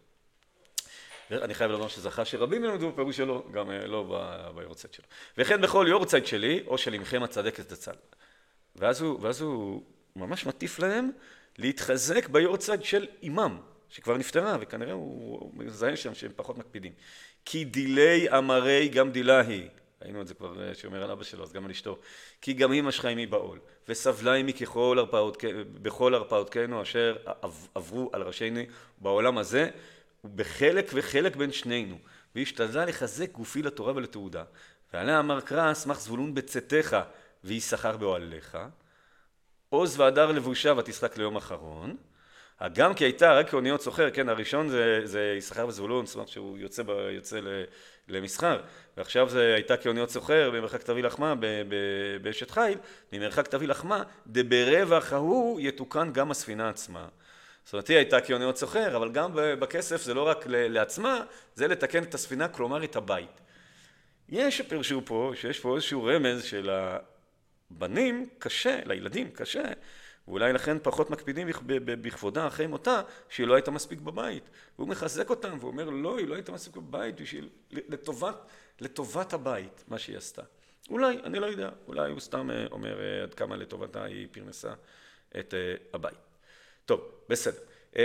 אני חייב לומר שזכה שרבים ילמדו בפירוש שלו, גם לא ביורצייט שלו. וכן בכל יורצייט שלי, או של עמכם הצדקת זצ"ל. ואז הוא, ואז הוא ממש מטיף להם להתחזק ביורצייט של אימם, שכבר נפטרה, וכנראה הוא מזהה שם שהם פחות מקפידים. כי דילי אמרי גם דילה היא. ראינו את זה כבר שאומר על אבא שלו, אז גם על אשתו. כי גם היא משכה עמי בעול, וסבלה עמי ככל הרפאות, בכל הרפאותינו אשר עברו על ראשינו בעולם הזה, ובחלק וחלק בין שנינו, והשתדלה לחזק גופי לתורה ולתעודה. ועליה אמר קרא, שמח זבולון בצאתך, ויששכר באוהליך. עוז והדר לבושה ותשחק ליום אחרון. גם כי הייתה רק כאוניות סוחר, כן, הראשון זה, זה יששכר וזבולון, זאת אומרת שהוא יוצא, ב, יוצא למסחר, ועכשיו זה הייתה כאוניות סוחר, במרחק תביא לחמה, באשת חיל, ממרחק תביא לחמה, דברווח ההוא יתוקן גם הספינה עצמה. זאת אומרת, היא הייתה כאוניות סוחר, אבל גם בכסף זה לא רק לעצמה, זה לתקן את הספינה, כלומר את הבית. יש פרשו פה, שיש פה איזשהו רמז של הבנים קשה, לילדים קשה, ואולי לכן פחות מקפידים בכבודה אחרי מותה, שהיא לא הייתה מספיק בבית. והוא מחזק אותם, והוא אומר, לא, היא לא הייתה מספיק בבית, בשביל, לטובת, לטובת הבית, מה שהיא עשתה. אולי, אני לא יודע, אולי הוא סתם אומר עד כמה לטובתה היא פרנסה את הבית. טוב, בסדר.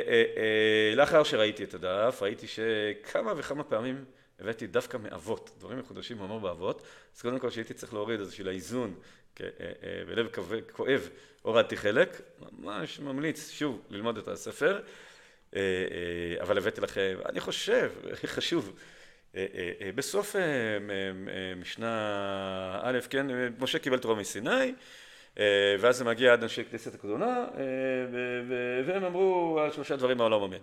לאחר שראיתי את הדף, ראיתי שכמה וכמה פעמים הבאתי דווקא מאבות, דברים מחודשים מאמר באבות, אז קודם כל שהייתי צריך להוריד איזושהי האיזון, בלב כואב הורדתי חלק, ממש ממליץ שוב ללמוד את הספר, אבל הבאתי לכם, אני חושב, חשוב, בסוף משנה א', כן, משה קיבל תורה מסיני, ואז זה מגיע עד אנשי כנסת הגדולה, והם אמרו על שלושה דברים העולם אמן.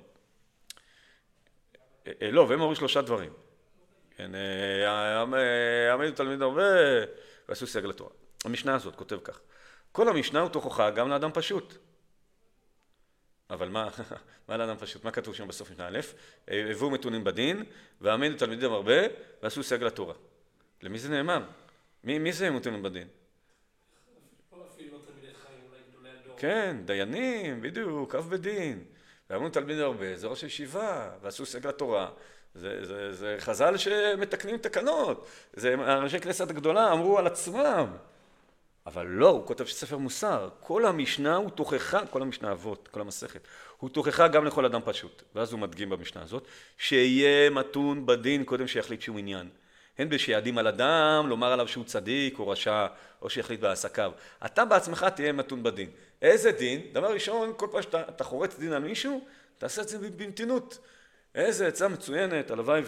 לא, והם אמרו שלושה דברים. העמדו תלמיד הרבה, ועשו סייג לתורה. המשנה הזאת כותב כך, כל המשנה הוא תוכחה גם לאדם פשוט. אבל מה, מה לאדם פשוט? מה כתוב שם בסוף משנה א'? הביאו מתונים בדין, והעמדו תלמידים הרבה, ועשו סייג לתורה. למי זה נאמר? מי, מי זה מתונים בדין? כן, דיינים, בדיוק, אב בדין. ואמרו תלמיד הרבה, זה ראש הישיבה, ועשו סייג לתורה. זה, זה, זה חז"ל שמתקנים תקנות. זה אנשי כנסת הגדולה אמרו על עצמם. אבל לא, הוא כותב שספר מוסר. כל המשנה הוא תוכחה, כל המשנה אבות, כל המסכת, הוא תוכחה גם לכל אדם פשוט. ואז הוא מדגים במשנה הזאת, שיהיה מתון בדין קודם שיחליט שהוא עניין. הן בשיעדים על אדם, לומר עליו שהוא צדיק או רשע, או שיחליט בעסקיו. אתה בעצמך תהיה מתון בדין. איזה דין? דבר ראשון, כל פעם שאתה חורץ דין על מישהו, תעשה את זה במתינות. איזה עצה מצוינת, הלוואי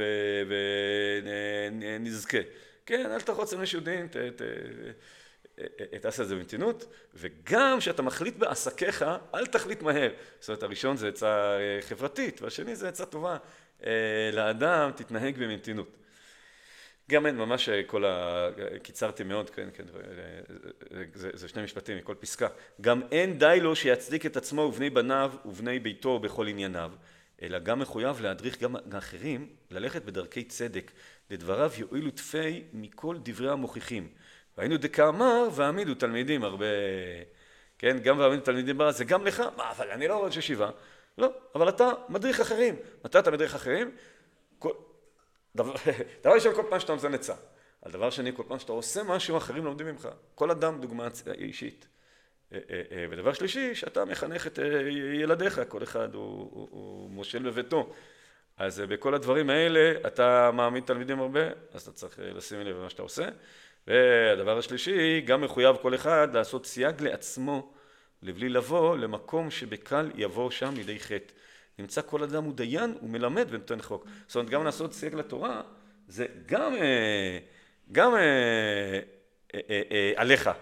ונזכה. כן, אל תחרוץ על מישהו דין, ת, ת, תעשה את זה במתינות, וגם שאתה מחליט בעסקיך, אל תחליט מהר. זאת אומרת, הראשון זה עצה חברתית, והשני זה עצה טובה. לאדם תתנהג במתינות. גם אין ממש כל ה... קיצרתי מאוד, כן, כן, זה, זה שני משפטים מכל פסקה. גם אין די לו שיצדיק את עצמו ובני בניו ובני ביתו בכל ענייניו, אלא גם מחויב להדריך גם אחרים ללכת בדרכי צדק, לדבריו יועילו תפי מכל דברי המוכיחים. והיינו דקאמר והעמידו תלמידים הרבה, כן, גם והעמידו תלמידים ברע, זה גם לך, מה, אבל אני לא ראש ישיבה. לא, אבל אתה מדריך אחרים. מתי אתה מדריך אחרים? כל... דבר, דבר ראשון, כל פעם שאתה נותן עצה. על דבר שני, כל פעם שאתה עושה משהו, אחרים לומדים ממך. כל אדם דוגמה אישית. ודבר שלישי, שאתה מחנך את ילדיך, כל אחד הוא, הוא, הוא מושל בביתו. אז בכל הדברים האלה, אתה מעמיד תלמידים הרבה, אז אתה צריך לשים לב במה שאתה עושה. והדבר השלישי, גם מחויב כל אחד לעשות סייג לעצמו, לבלי לבוא למקום שבקל יבוא שם לידי חטא. נמצא כל אדם הוא דיין, הוא מלמד ונותן חוק. זאת אומרת, גם לעשות סייג לתורה, זה גם, גם אה, אה, אה, אה, עליך.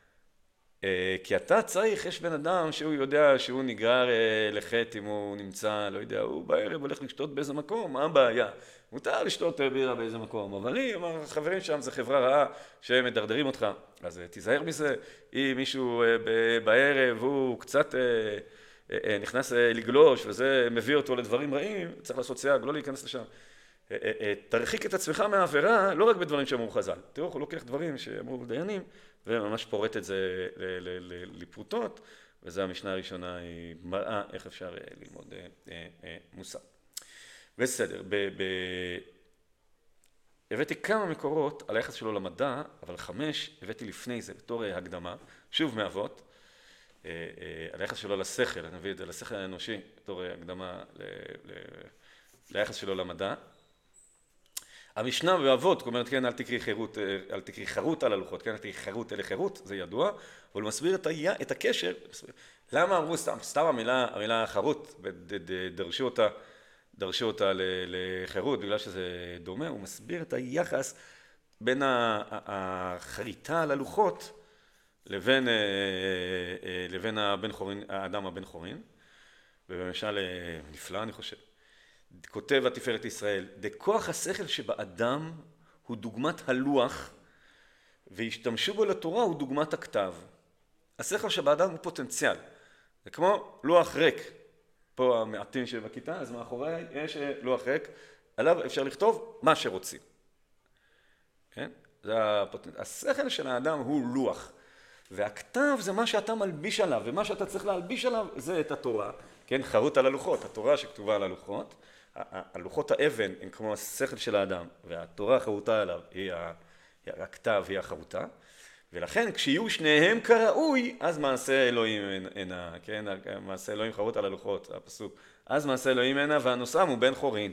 אה, כי אתה צריך, יש בן אדם שהוא יודע שהוא נגרר אה, לחטא אם הוא נמצא, לא יודע, הוא בערב הולך לשתות באיזה מקום, מה הבעיה? מותר לשתות בירה באיזה מקום, אבל אם החברים שם זה חברה רעה שהם מדרדרים אותך, אז אה, תיזהר מזה. אם מישהו אה, ב- בערב הוא קצת אה, אה, אה, נכנס אה, לגלוש וזה מביא אותו לדברים רעים, צריך לעשות סייג, לא להיכנס לשם. אה, אה, אה, תרחיק את עצמך מהעבירה, לא רק בדברים שאמרו חז"ל. תראו, הוא לוקח דברים שאמרו דיינים, וממש פורט את זה ל- ל- ל- לפרוטות, וזו המשנה הראשונה, היא מראה איך אפשר אה, ללמוד אה, אה, אה, מוסר. בסדר, ב- ב- הבאתי כמה מקורות על היחס שלו למדע, אבל חמש הבאתי לפני זה בתור אה, הקדמה, שוב מאבות, אה, אה, על היחס שלו לשכל, אני מביא את זה לשכל האנושי, בתור אה, הקדמה ל- ל- ליחס שלו למדע. המשנה באבות, זאת אומרת, כן, אל תקרי חירות, אל תקרי חרות על הלוחות, כן, אל תקרי חרות אלה חירות, זה ידוע, אבל הוא מסביר את, היה, את הקשר, למה אמרו סתם, סתם המילה, המילה חרות, דרשו אותה, דרשו אותה לחירות, בגלל שזה דומה, הוא מסביר את היחס בין החריטה על הלוחות, לבין, לבין הבן חורין, האדם הבן חורין, ובמשל נפלא, אני חושב. כותב התפארת ישראל, דכוח השכל שבאדם הוא דוגמת הלוח, והשתמשו בו לתורה הוא דוגמת הכתב. השכל שבאדם הוא פוטנציאל, זה כמו לוח ריק, פה המעטים שבכיתה, אז מאחורי יש לוח ריק, עליו אפשר לכתוב מה שרוצים. כן? זה הפוטנציאל. השכל של האדם הוא לוח, והכתב זה מה שאתה מלביש עליו, ומה שאתה צריך להלביש עליו זה את התורה, כן? חרות על הלוחות, התורה שכתובה על הלוחות, הלוחות האבן הם כמו השכל של האדם, והתורה החרוטה עליו היא הכתב, היא החרוטה, ולכן כשיהיו שניהם כראוי, אז מעשה אלוהים הנה, כן? מעשה אלוהים חרות על הלוחות, הפסוק, אז מעשה אלוהים הנה, והנושאם הוא בן חורין.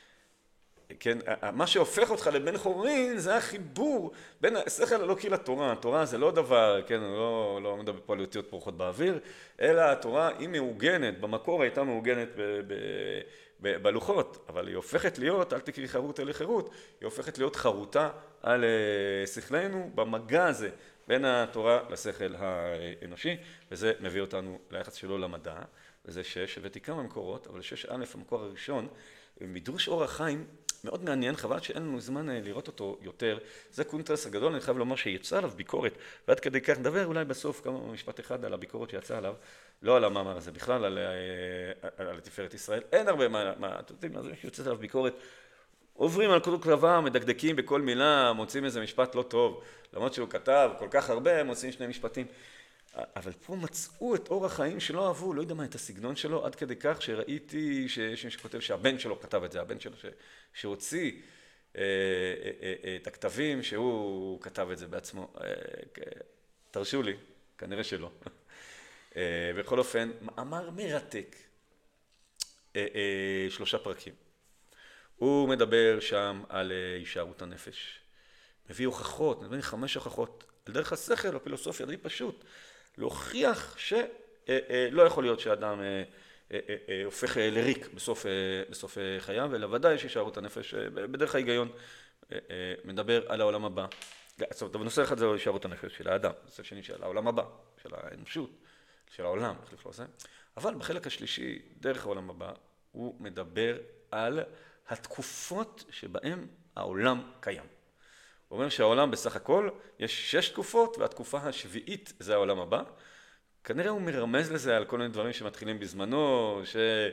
כן, מה שהופך אותך לבן חורין זה החיבור בין השכל האלוקי לתורה. התורה זה לא דבר, כן, לא, לא מדבר פה על אותיות פורחות באוויר, אלא התורה היא מעוגנת, במקור הייתה מעוגנת ב, ב, ב, בלוחות, אבל היא הופכת להיות, אל תקרי חרות אלה חירות, היא הופכת להיות חרוטה על שכלנו במגע הזה בין התורה לשכל האנושי, וזה מביא אותנו ליחס שלו למדע, וזה שש, הבאתי כמה מקורות, אבל שש א', המקור הראשון, מדרוש אור החיים, מאוד מעניין, חבל שאין לנו זמן לראות אותו יותר, זה קונטרס הגדול, אני חייב לומר שיצא עליו ביקורת, ועד כדי כך נדבר אולי בסוף כמה משפט אחד על הביקורת שיצא עליו, לא על המאמר הזה, בכלל על, על תפארת ישראל, אין הרבה מה, מה אתם יודעים, אז שיוצא עליו ביקורת, עוברים על כל כתבה, מדקדקים בכל מילה, מוצאים איזה משפט לא טוב, למרות שהוא כתב כל כך הרבה, מוצאים שני משפטים, אבל פה מצאו את אור החיים שלא אהבו, לא יודע מה, את הסגנון שלו, עד כדי כך שראיתי שיש מי שכותב שהבן שלו כתב את זה, הבן שלו ש... שהוציא אה, אה, אה, את הכתבים שהוא כתב את זה בעצמו. אה, תרשו לי, כנראה שלא. אה, בכל אופן, מאמר מרתק, אה, אה, שלושה פרקים. הוא מדבר שם על הישארות הנפש. מביא הוכחות, נדמה לי חמש הוכחות, על דרך השכל, הפילוסופיה, די פשוט. להוכיח שלא יכול להיות שאדם הופך לריק בסוף, בסוף חייו, אלא ודאי יש הישארות הנפש, בדרך ההיגיון מדבר על העולם הבא. זאת אומרת, בנושא אחד זה הישארות הנפש של האדם, בנושא שני של העולם הבא, של האנושות, של העולם, איך לקרוא לזה. אבל בחלק השלישי, דרך העולם הבא, הוא מדבר על התקופות שבהן העולם קיים. הוא אומר שהעולם בסך הכל יש שש תקופות, והתקופה השביעית זה העולם הבא. כנראה הוא מרמז לזה על כל מיני דברים שמתחילים בזמנו,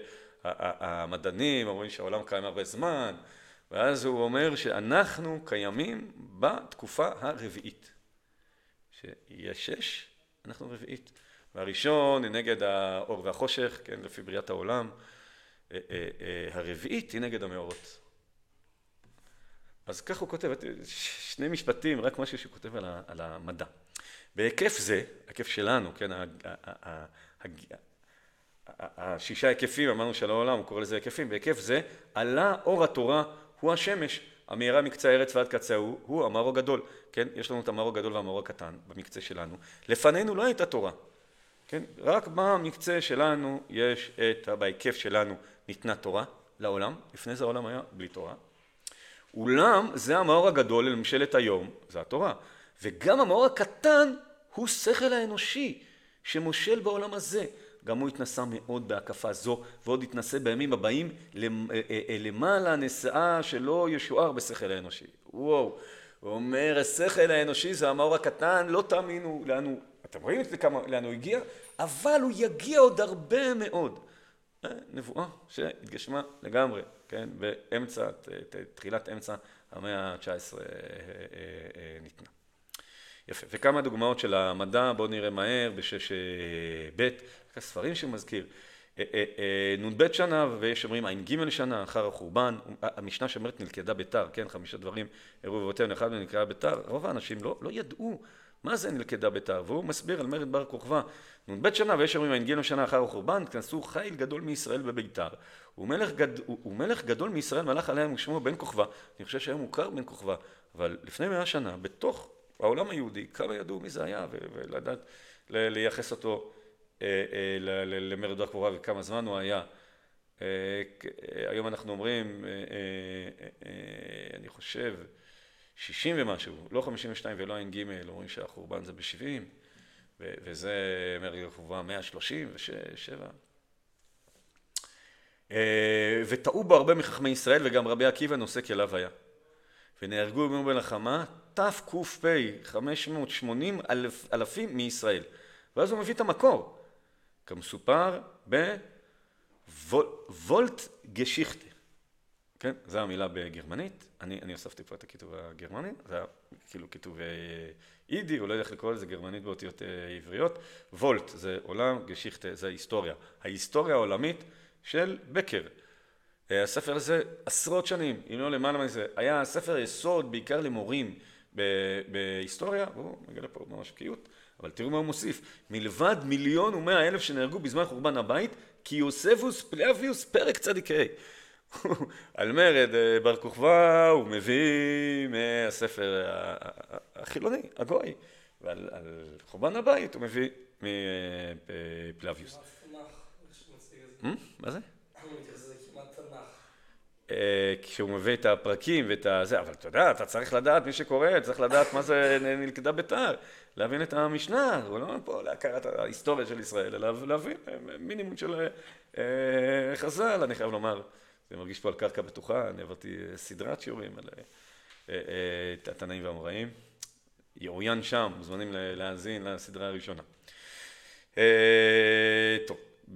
שהמדענים אומרים שהעולם קיים הרבה זמן, ואז הוא אומר שאנחנו קיימים בתקופה הרביעית. שיש שש, אנחנו רביעית. והראשון היא נגד האור והחושך, כן, לפי בריאת העולם. הרביעית היא נגד המאורות. אז כך הוא כותב, שני משפטים, רק משהו שהוא כותב על המדע. בהיקף זה, היקף שלנו, כן, השישה היקפים, אמרנו של העולם, הוא קורא לזה היקפים, בהיקף זה, עלה אור התורה, הוא השמש, המאירה מקצה הארץ ועד קצהו, הוא המאור הגדול, כן, יש לנו את המאור הגדול והמאור הקטן במקצה שלנו. לפנינו לא הייתה תורה, כן, רק במקצה שלנו יש את, בהיקף שלנו ניתנה תורה לעולם, לפני זה העולם היה בלי תורה. אולם זה המאור הגדול לממשלת היום, זה התורה, וגם המאור הקטן הוא שכל האנושי שמושל בעולם הזה. גם הוא התנסה מאוד בהקפה זו, ועוד התנסה בימים הבאים למעלה נשאה שלא ישוער בשכל האנושי. וואו, הוא אומר, השכל האנושי זה המאור הקטן, לא תאמינו לאן הוא, אתם רואים את זה כמה, לאן הוא הגיע? אבל הוא יגיע עוד הרבה מאוד. נבואה שהתגשמה לגמרי, כן, באמצע, תחילת אמצע המאה ה-תשע עשרה ניתנה. יפה, וכמה דוגמאות של המדע, בואו נראה מהר, בשש ב', הספרים שמזכיר, נ"ב שנה, ויש אומרים עין ג' שנה, אחר החורבן, המשנה שאומרת נלכדה ביתר, כן, חמישה דברים, אירעו בבותיהם, אחד מהם נקרא ביתר, רוב האנשים לא, לא ידעו מה זה נלכדה ביתר, והוא מסביר על מרד בר כוכבא, נ"ב שנה, ויש אומרים עין ג' שנה, אחר החורבן, כנסו חיל גדול מישראל בביתר, ומלך, גד... ומלך גדול מישראל מלך עליהם ושמו בן כוכבא, אני חושב שהיה מוכר בן כוכבא, אבל לפני מאה שנה, בתוך העולם היהודי, כמה ידעו מי זה היה, ולדעת לייחס אותו למרד בר כוכבא וכמה זמן הוא היה. היום אנחנו אומרים, אני חושב, שישים ומשהו, לא חמישים ושתיים ולא עין ג', אומרים שהחורבן זה ב-שבעים, וזה מרד בר כוכבא מאה שלושים ושבע. וטעו בו הרבה מחכמי ישראל, וגם רבי עקיבא נושא כליו היה. ונהרגו יום במלחמה תק"פ חמש מאות ושמונים אלף, אלפים מישראל. ואז הוא מביא את המקור, כמסופר בוולט גשיכטה. כן, זו המילה בגרמנית. אני, אני אוספתי פה את הכיתוב הגרמני, זה היה כאילו כיתוב אידי, אולי איך לקרוא לזה גרמנית באותיות עבריות. וולט זה עולם, גשיכטה זה היסטוריה. ההיסטוריה העולמית של בקר. הספר הזה עשרות שנים, אם לא למעלה מזה, היה ספר יסוד בעיקר למורים בהיסטוריה, והוא מגלה פה ממש בקיאות, אבל תראו מה הוא מוסיף, מלבד מיליון ומאה אלף שנהרגו בזמן חורבן הבית, כי יוספוס פלאביוס פרק צדיק ה'. על מרד בר כוכבא הוא מביא מהספר החילוני, הגוי, ועל חורבן הבית הוא מביא מפלאביוס. מה זה? כשהוא מביא את הפרקים ואת זה, אבל אתה יודע, אתה צריך לדעת, מי שקורא, צריך לדעת מה זה נלכדה ביתר, להבין את המשנה, הוא לא פה להכרת ההיסטוריה של ישראל, אלא להבין מינימום של חז"ל, אני חייב לומר, זה מרגיש פה על קרקע בטוחה, אני עברתי סדרת שיעורים על התנאים והאמוראים, יעוין שם, מוזמנים להאזין לסדרה הראשונה. טוב.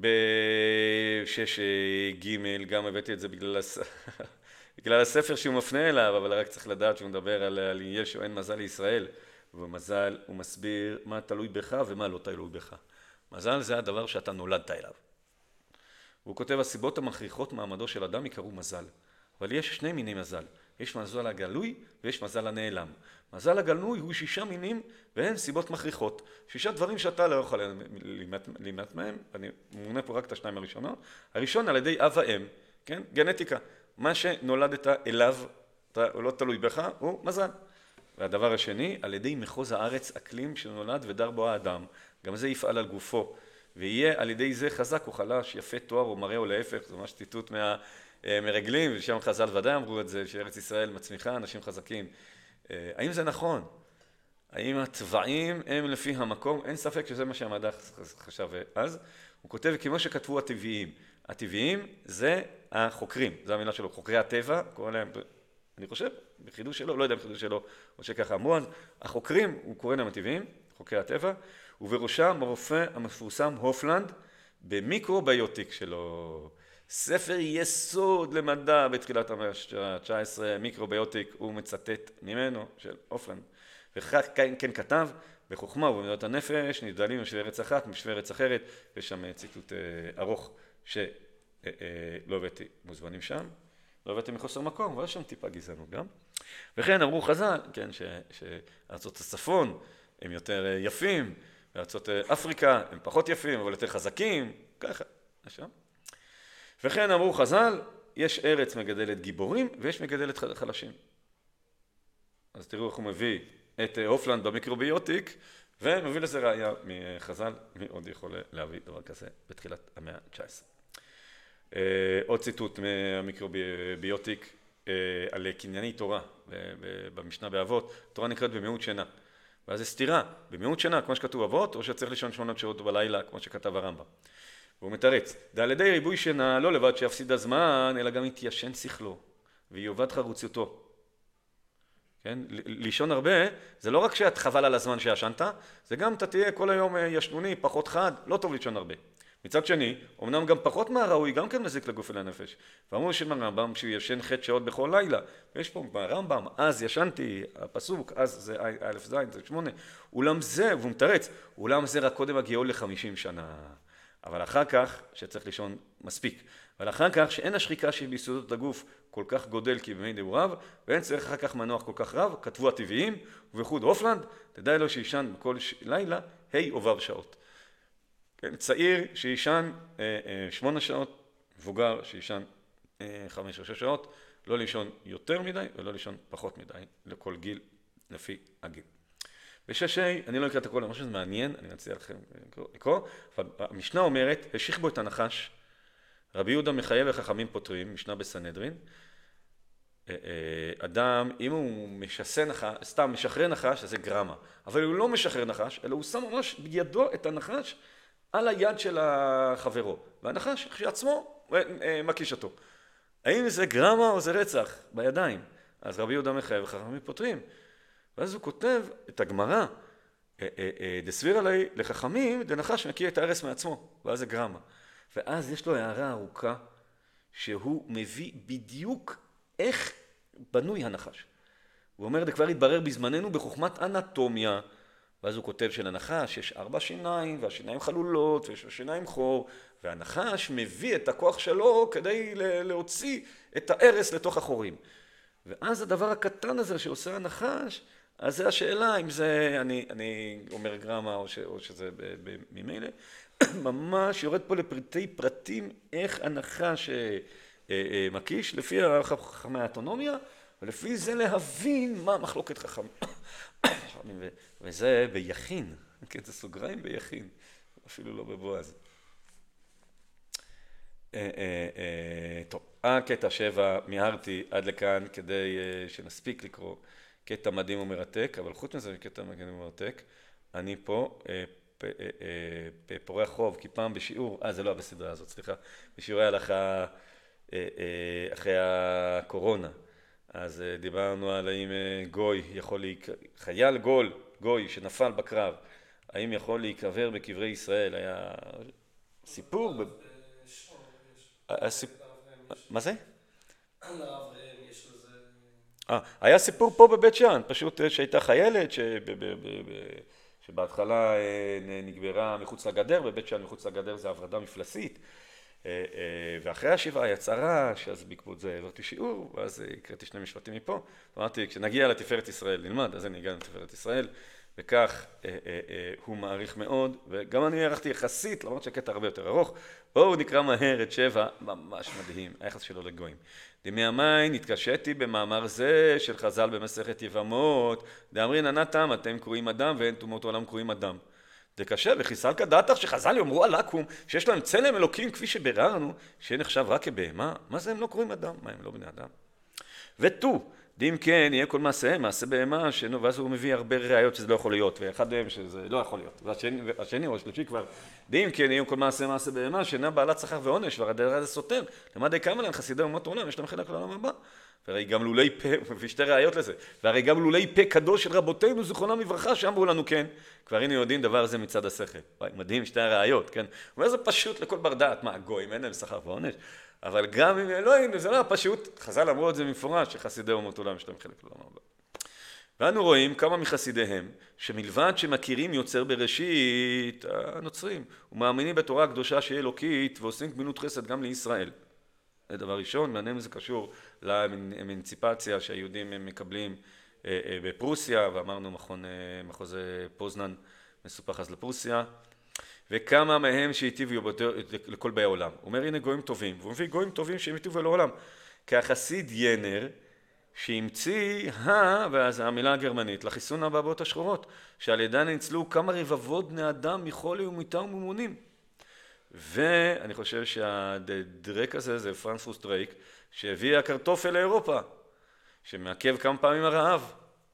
בשש ג' גם הבאתי את זה בגלל, הס... בגלל הספר שהוא מפנה אליו, אבל רק צריך לדעת שהוא מדבר על, על יש או אין מזל לישראל, ובמזל הוא מסביר מה תלוי בך ומה לא תלוי בך. מזל זה הדבר שאתה נולדת אליו. והוא כותב, הסיבות המכריחות מעמדו של אדם יקראו מזל, אבל יש שני מיני מזל, יש מזל הגלוי ויש מזל הנעלם. מזל הגלוי הוא שישה מינים והן סיבות מכריחות. שישה דברים שאתה לא יכול לימד מהם, אני מונה פה רק את השניים הראשונות. הראשון על ידי אב האם, כן? גנטיקה. מה שנולדת אליו, הוא לא תלוי בך, הוא מזל. והדבר השני, על ידי מחוז הארץ אקלים שנולד ודר בו האדם. גם זה יפעל על גופו. ויהיה על ידי זה חזק או חלש, יפה תואר או מראה או להפך. זה ממש ציטוט מהמרגלים, ושם חז"ל ודאי אמרו את זה, שארץ ישראל מצמיחה אנשים חזקים. האם זה נכון? האם הצבעים הם לפי המקום? אין ספק שזה מה שהמדע חשב אז. הוא כותב כמו שכתבו הטבעיים. הטבעיים זה החוקרים, זו המילה שלו, חוקרי הטבע, קורא להם, אני חושב, בחידוש שלו, לא יודע בחידוש שלו, או שככה אמרו, החוקרים, הוא קורא להם הטבעיים, חוקרי הטבע, ובראשם הרופא המפורסם הופלנד, במיקרוביוטיק שלו. ספר יסוד למדע בתחילת המאה ה-תשע עשרה, מיקרוביוטיק, הוא מצטט ממנו, של הופלנד. וכך כן כתב, בחוכמה ובמידות הנפש, נבדלים משווה ארץ אחת, משווה ארץ אחרת, ויש שם ציטוט ארוך שלא הבאתי מוזמנים שם, לא הבאתי מחוסר מקום, אבל יש שם טיפה גזענות גם. וכן אמרו חז"ל, כן, שארצות הצפון הם יותר יפים, וארצות אפריקה הם פחות יפים, אבל יותר חזקים, ככה, שם. וכן אמרו חז"ל, יש ארץ מגדלת גיבורים ויש מגדלת חלשים. אז תראו איך הוא מביא את הופלנד במיקרוביוטיק, ומביא לזה ראיה מחז"ל, מי עוד יכול להביא דבר כזה בתחילת המאה ה-תשע עשרה. עוד ציטוט מהמיקרוביוטיק, על קנייני תורה במשנה באבות, תורה נקראת במיעוט שינה. ואז זה סתירה, במיעוט שינה, כמו שכתוב אבות, או שצריך לישון שמונה שעות בלילה, כמו שכתב הרמב"ם. והוא מתרץ, על ידי ריבוי שינה, לא לבד שיפסיד הזמן, אלא גם יתיישן שכלו, ויאבד חרוציותו. כן? לישון הרבה, זה לא רק שאת חבל על הזמן שישנת, זה גם אתה תהיה כל היום ישנוני, פחות חד, לא טוב לישון הרבה. מצד שני, אמנם גם פחות מהראוי, גם כן מזיק לגוף ולנפש. ואמרו של הרמב"ם שהוא ישן ח' שעות בכל לילה. ויש פה ברמב"ם, אז ישנתי, הפסוק, אז זה א' ז', זה שמונה. אולם זה, והוא מתרץ, אולם זה רק קודם הגיעו לחמישים שנה. אבל אחר כך, שצריך לישון מספיק. אבל אחר כך, שאין השחיקה שהיא ביסודות הגוף כל כך גודל כי במי דהו רב, ואין צריך אחר כך מנוח כל כך רב, כתבו הטבעיים, ובייחוד הופלנד, תדע לו שישן בכל לילה, ה' או ו' שעות. כן, צעיר שישן אה, אה, שמונה שעות, מבוגר שישן אה, חמש או שש שעות, לא לישון יותר מדי ולא לישון פחות מדי, לכל גיל לפי הגיל. בשש ה' אני לא אקרא את הכל, אני חושב שזה מעניין, אני מציע לכם לקרוא, אבל המשנה אומרת, השיך בו את הנחש, רבי יהודה מחייב וחכמים פותרים, משנה בסנהדרין, אדם, אם הוא משסה נחש, סתם משחרר נחש, אז זה גרמה, אבל הוא לא משחרר נחש, אלא הוא שם ממש בידו את הנחש על היד של החברו, והנחש כשעצמו מקיש אותו. האם זה גרמה או זה רצח? בידיים. אז רבי יהודה מחייב וחכמים פותרים. ואז הוא כותב את הגמרא, דסביר עלי לחכמים, דנחש מקיא את הארס מעצמו, ואז זה גרמה. ואז יש לו הערה ארוכה, שהוא מביא בדיוק איך בנוי הנחש. הוא אומר, זה כבר התברר בזמננו בחוכמת אנטומיה, ואז הוא כותב שלנחש יש ארבע שיניים, והשיניים חלולות, ויש שיניים חור, והנחש מביא את הכוח שלו כדי להוציא את הארס לתוך החורים. ואז הדבר הקטן הזה שעושה הנחש, אז זה השאלה אם זה, אני, אני אומר גרמה או, ש, או שזה ממילא, ממש יורד פה לפרטי פרטים איך הנחש מקיש, לפי חכמי האוטונומיה, ולפי זה להבין מה מחלוקת חכמים. וזה ביחין, כן, זה סוגריים ביחין, אפילו לא בבועז. טוב, הקטע שבע, מיהרתי עד לכאן כדי שנספיק לקרוא קטע מדהים ומרתק, אבל חוץ מזה קטע מדהים ומרתק, אני פה פורח חוב, כי פעם בשיעור, אה זה לא בסדרה הזאת, סליחה, בשיעורי הלכה אחרי הקורונה, אז דיברנו על האם גוי יכול, חייל גול, גוי שנפל בקרב, האם יכול להיקבר בקברי ישראל, היה סיפור, מה זה? היה סיפור פה בבית שאן, פשוט שהייתה חיילת שבהתחלה נגברה מחוץ לגדר, בבית שאן מחוץ לגדר זה הפרדה מפלסית, ואחרי השבעה יצא רעש, אז בעקבות זה העברתי שיעור, ואז הקראתי שני משפטים מפה, אמרתי, כשנגיע לתפארת ישראל נלמד, אז אני אגיע לתפארת ישראל, וכך הוא מעריך מאוד, וגם אני הערכתי יחסית, למרות שהקטע הרבה יותר ארוך, בואו נקרא מהר את שבע, ממש מדהים, היחס שלו לגויים. דמי המים נתקשתי במאמר זה של חז"ל במסכת יבמות, דאמרין ענתם, אתם קרואים אדם ואין תומות עולם קרואים אדם. זה קשה, וחיסל כדעתך שחז"ל יאמרו על עכו"ם שיש להם צלם אלוקים כפי שביררנו, שנחשב רק כבהמה, מה זה הם לא קרואים אדם? מה הם לא בני אדם? ותו, דים כן יהיה כל מעשה, מעשה בהמה, שנו, ואז הוא מביא הרבה ראיות שזה לא יכול להיות, ואחד מהם שזה לא יכול להיות, והשני, והשני או השלישי כבר, דים כן יהיה כל מעשה, מעשה בהמה, שאינה בעלת שכר ועונש, והדבר הזה סותר, למדי כמה להם חסידי אומות העולם, יש להם חלק לעולם הבא. והרי גם לולי פה, מביא שתי ראיות לזה, והרי גם לולי פה קדוש של רבותינו זיכרונם לברכה, שאמרו לנו כן, כבר הנה יודעים דבר הזה מצד השכל. מדהים שתי הראיות, כן? ואומר זה פשוט לכל בר דעת, מה, גויים, אין להם שכר ועונש? אבל גם אם לא, זה לא פשוט, חז"ל אמרו את זה במפורש, שחסידי אומות עולם יש להם חלק לעולם הבא. ואנו רואים כמה מחסידיהם, שמלבד שמכירים יוצר בראשית, הנוצרים, ומאמינים בתורה הקדושה שהיא אלוקית, ועושים גמילות חסד גם לישראל. זה דבר ראשון, מעניין זה קשור לאמנציפציה שהיהודים מקבלים בפרוסיה, ואמרנו מכון, מחוז פוזנן מסופח אז לפרוסיה, וכמה מהם שהיטיבו לכל באי העולם. הוא אומר, הנה גויים טובים, והוא מביא גויים טובים שהם היטיבו לעולם. כחסיד ינר, שהמציא ה, ואז המילה הגרמנית, לחיסון הבאבות השחורות, שעל ידן ניצלו כמה רבבות בני אדם מחולי ומיתה וממונים. ואני חושב שהדרק הזה זה פרנסוס דרייק, שהביא הקרטופל לאירופה, שמעכב כמה פעמים הרעב.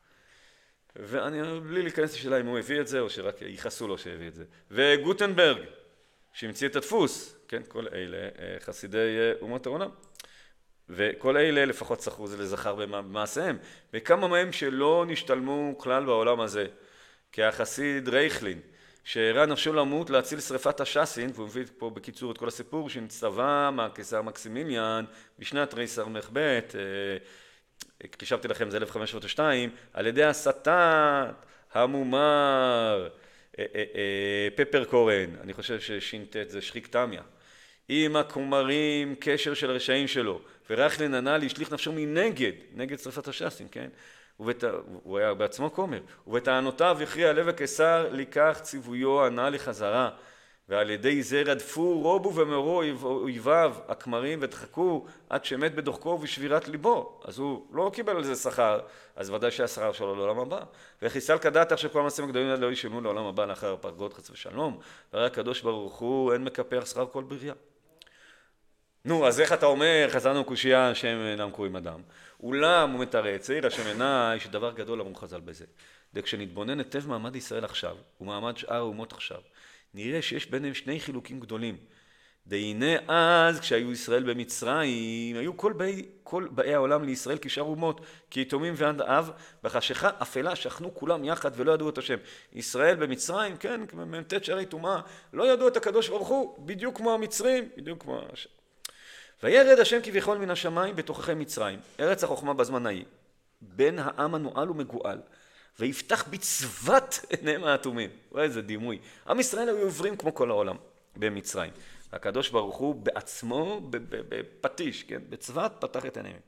ואני בלי להיכנס לשאלה אם הוא הביא את זה, או שרק ייחסו לו שהביא את זה. וגוטנברג, שהמציא את הדפוס, כן, כל אלה חסידי אומות העולם. וכל אלה לפחות זכרו זה לזכר במעשיהם. וכמה מהם שלא נשתלמו כלל בעולם הזה, כהחסיד רייכלין, שהראה נפשו למות להציל שריפת השאסין, והוא מביא פה בקיצור את כל הסיפור, שנצטווה מהקיסר מקסימיליאן, בשנת תרס"ב, חישבתי לכם, זה אלף חמש מאות ושתיים, על ידי השטן המומר, פפר קורן, אני חושב ששינט זה שחיק תמיה, עם הכומרים, קשר של רשעים שלו, ורייכלין ענה להשליך נפשו מנגד, נגד שריפת השאסין, כן? ובת... הוא היה בעצמו כומר, ובטענותיו הכריע לב הקיסר לקח ציוויו ענה לחזרה, ועל ידי זה רדפו רובו ומרו אויביו הכמרים ודחקו עד שמת בדוחקו ובשבירת ליבו. אז הוא לא קיבל על זה שכר, אז ודאי שהשכר שלו לעולם הבא. וחיסל כדעת איך שכל המעשים הגדולים לא ישלמו לעולם הבא לאחר הפרגות חס ושלום, והרי הקדוש ברוך הוא אין מקפח שכר כל בריאה. נו, אז איך אתה אומר, חזרנו קושייה שהם אינם קרויים אדם? אולם הוא מתרץ, העיר השם עיניי שדבר גדול אמרו חז"ל בזה. וכשנתבונן היטב מעמד ישראל עכשיו, ומעמד שאר האומות עכשיו, נראה שיש ביניהם שני חילוקים גדולים. והנה אז, כשהיו ישראל במצרים, היו כל באי, כל באי העולם לישראל כשאר אומות, כי יתומים ועד אב, בחשיכה אפלה שכנו כולם יחד ולא ידעו את השם. ישראל במצרים, כן, ממתת שערי טומאה, לא ידעו את הקדוש ברוך הוא, בדיוק כמו המצרים, בדיוק כמו השם. וירד השם כביכול מן השמיים בתוככי מצרים, ארץ החוכמה בזמן ההיא, בין העם הנואל ומגואל, ויפתח בצוות עיניהם האטומים. רואה איזה דימוי. עם ישראל היו עוברים כמו כל העולם במצרים. הקדוש ברוך הוא בעצמו, בפטיש, כן? בצוות פתח את עיניהם.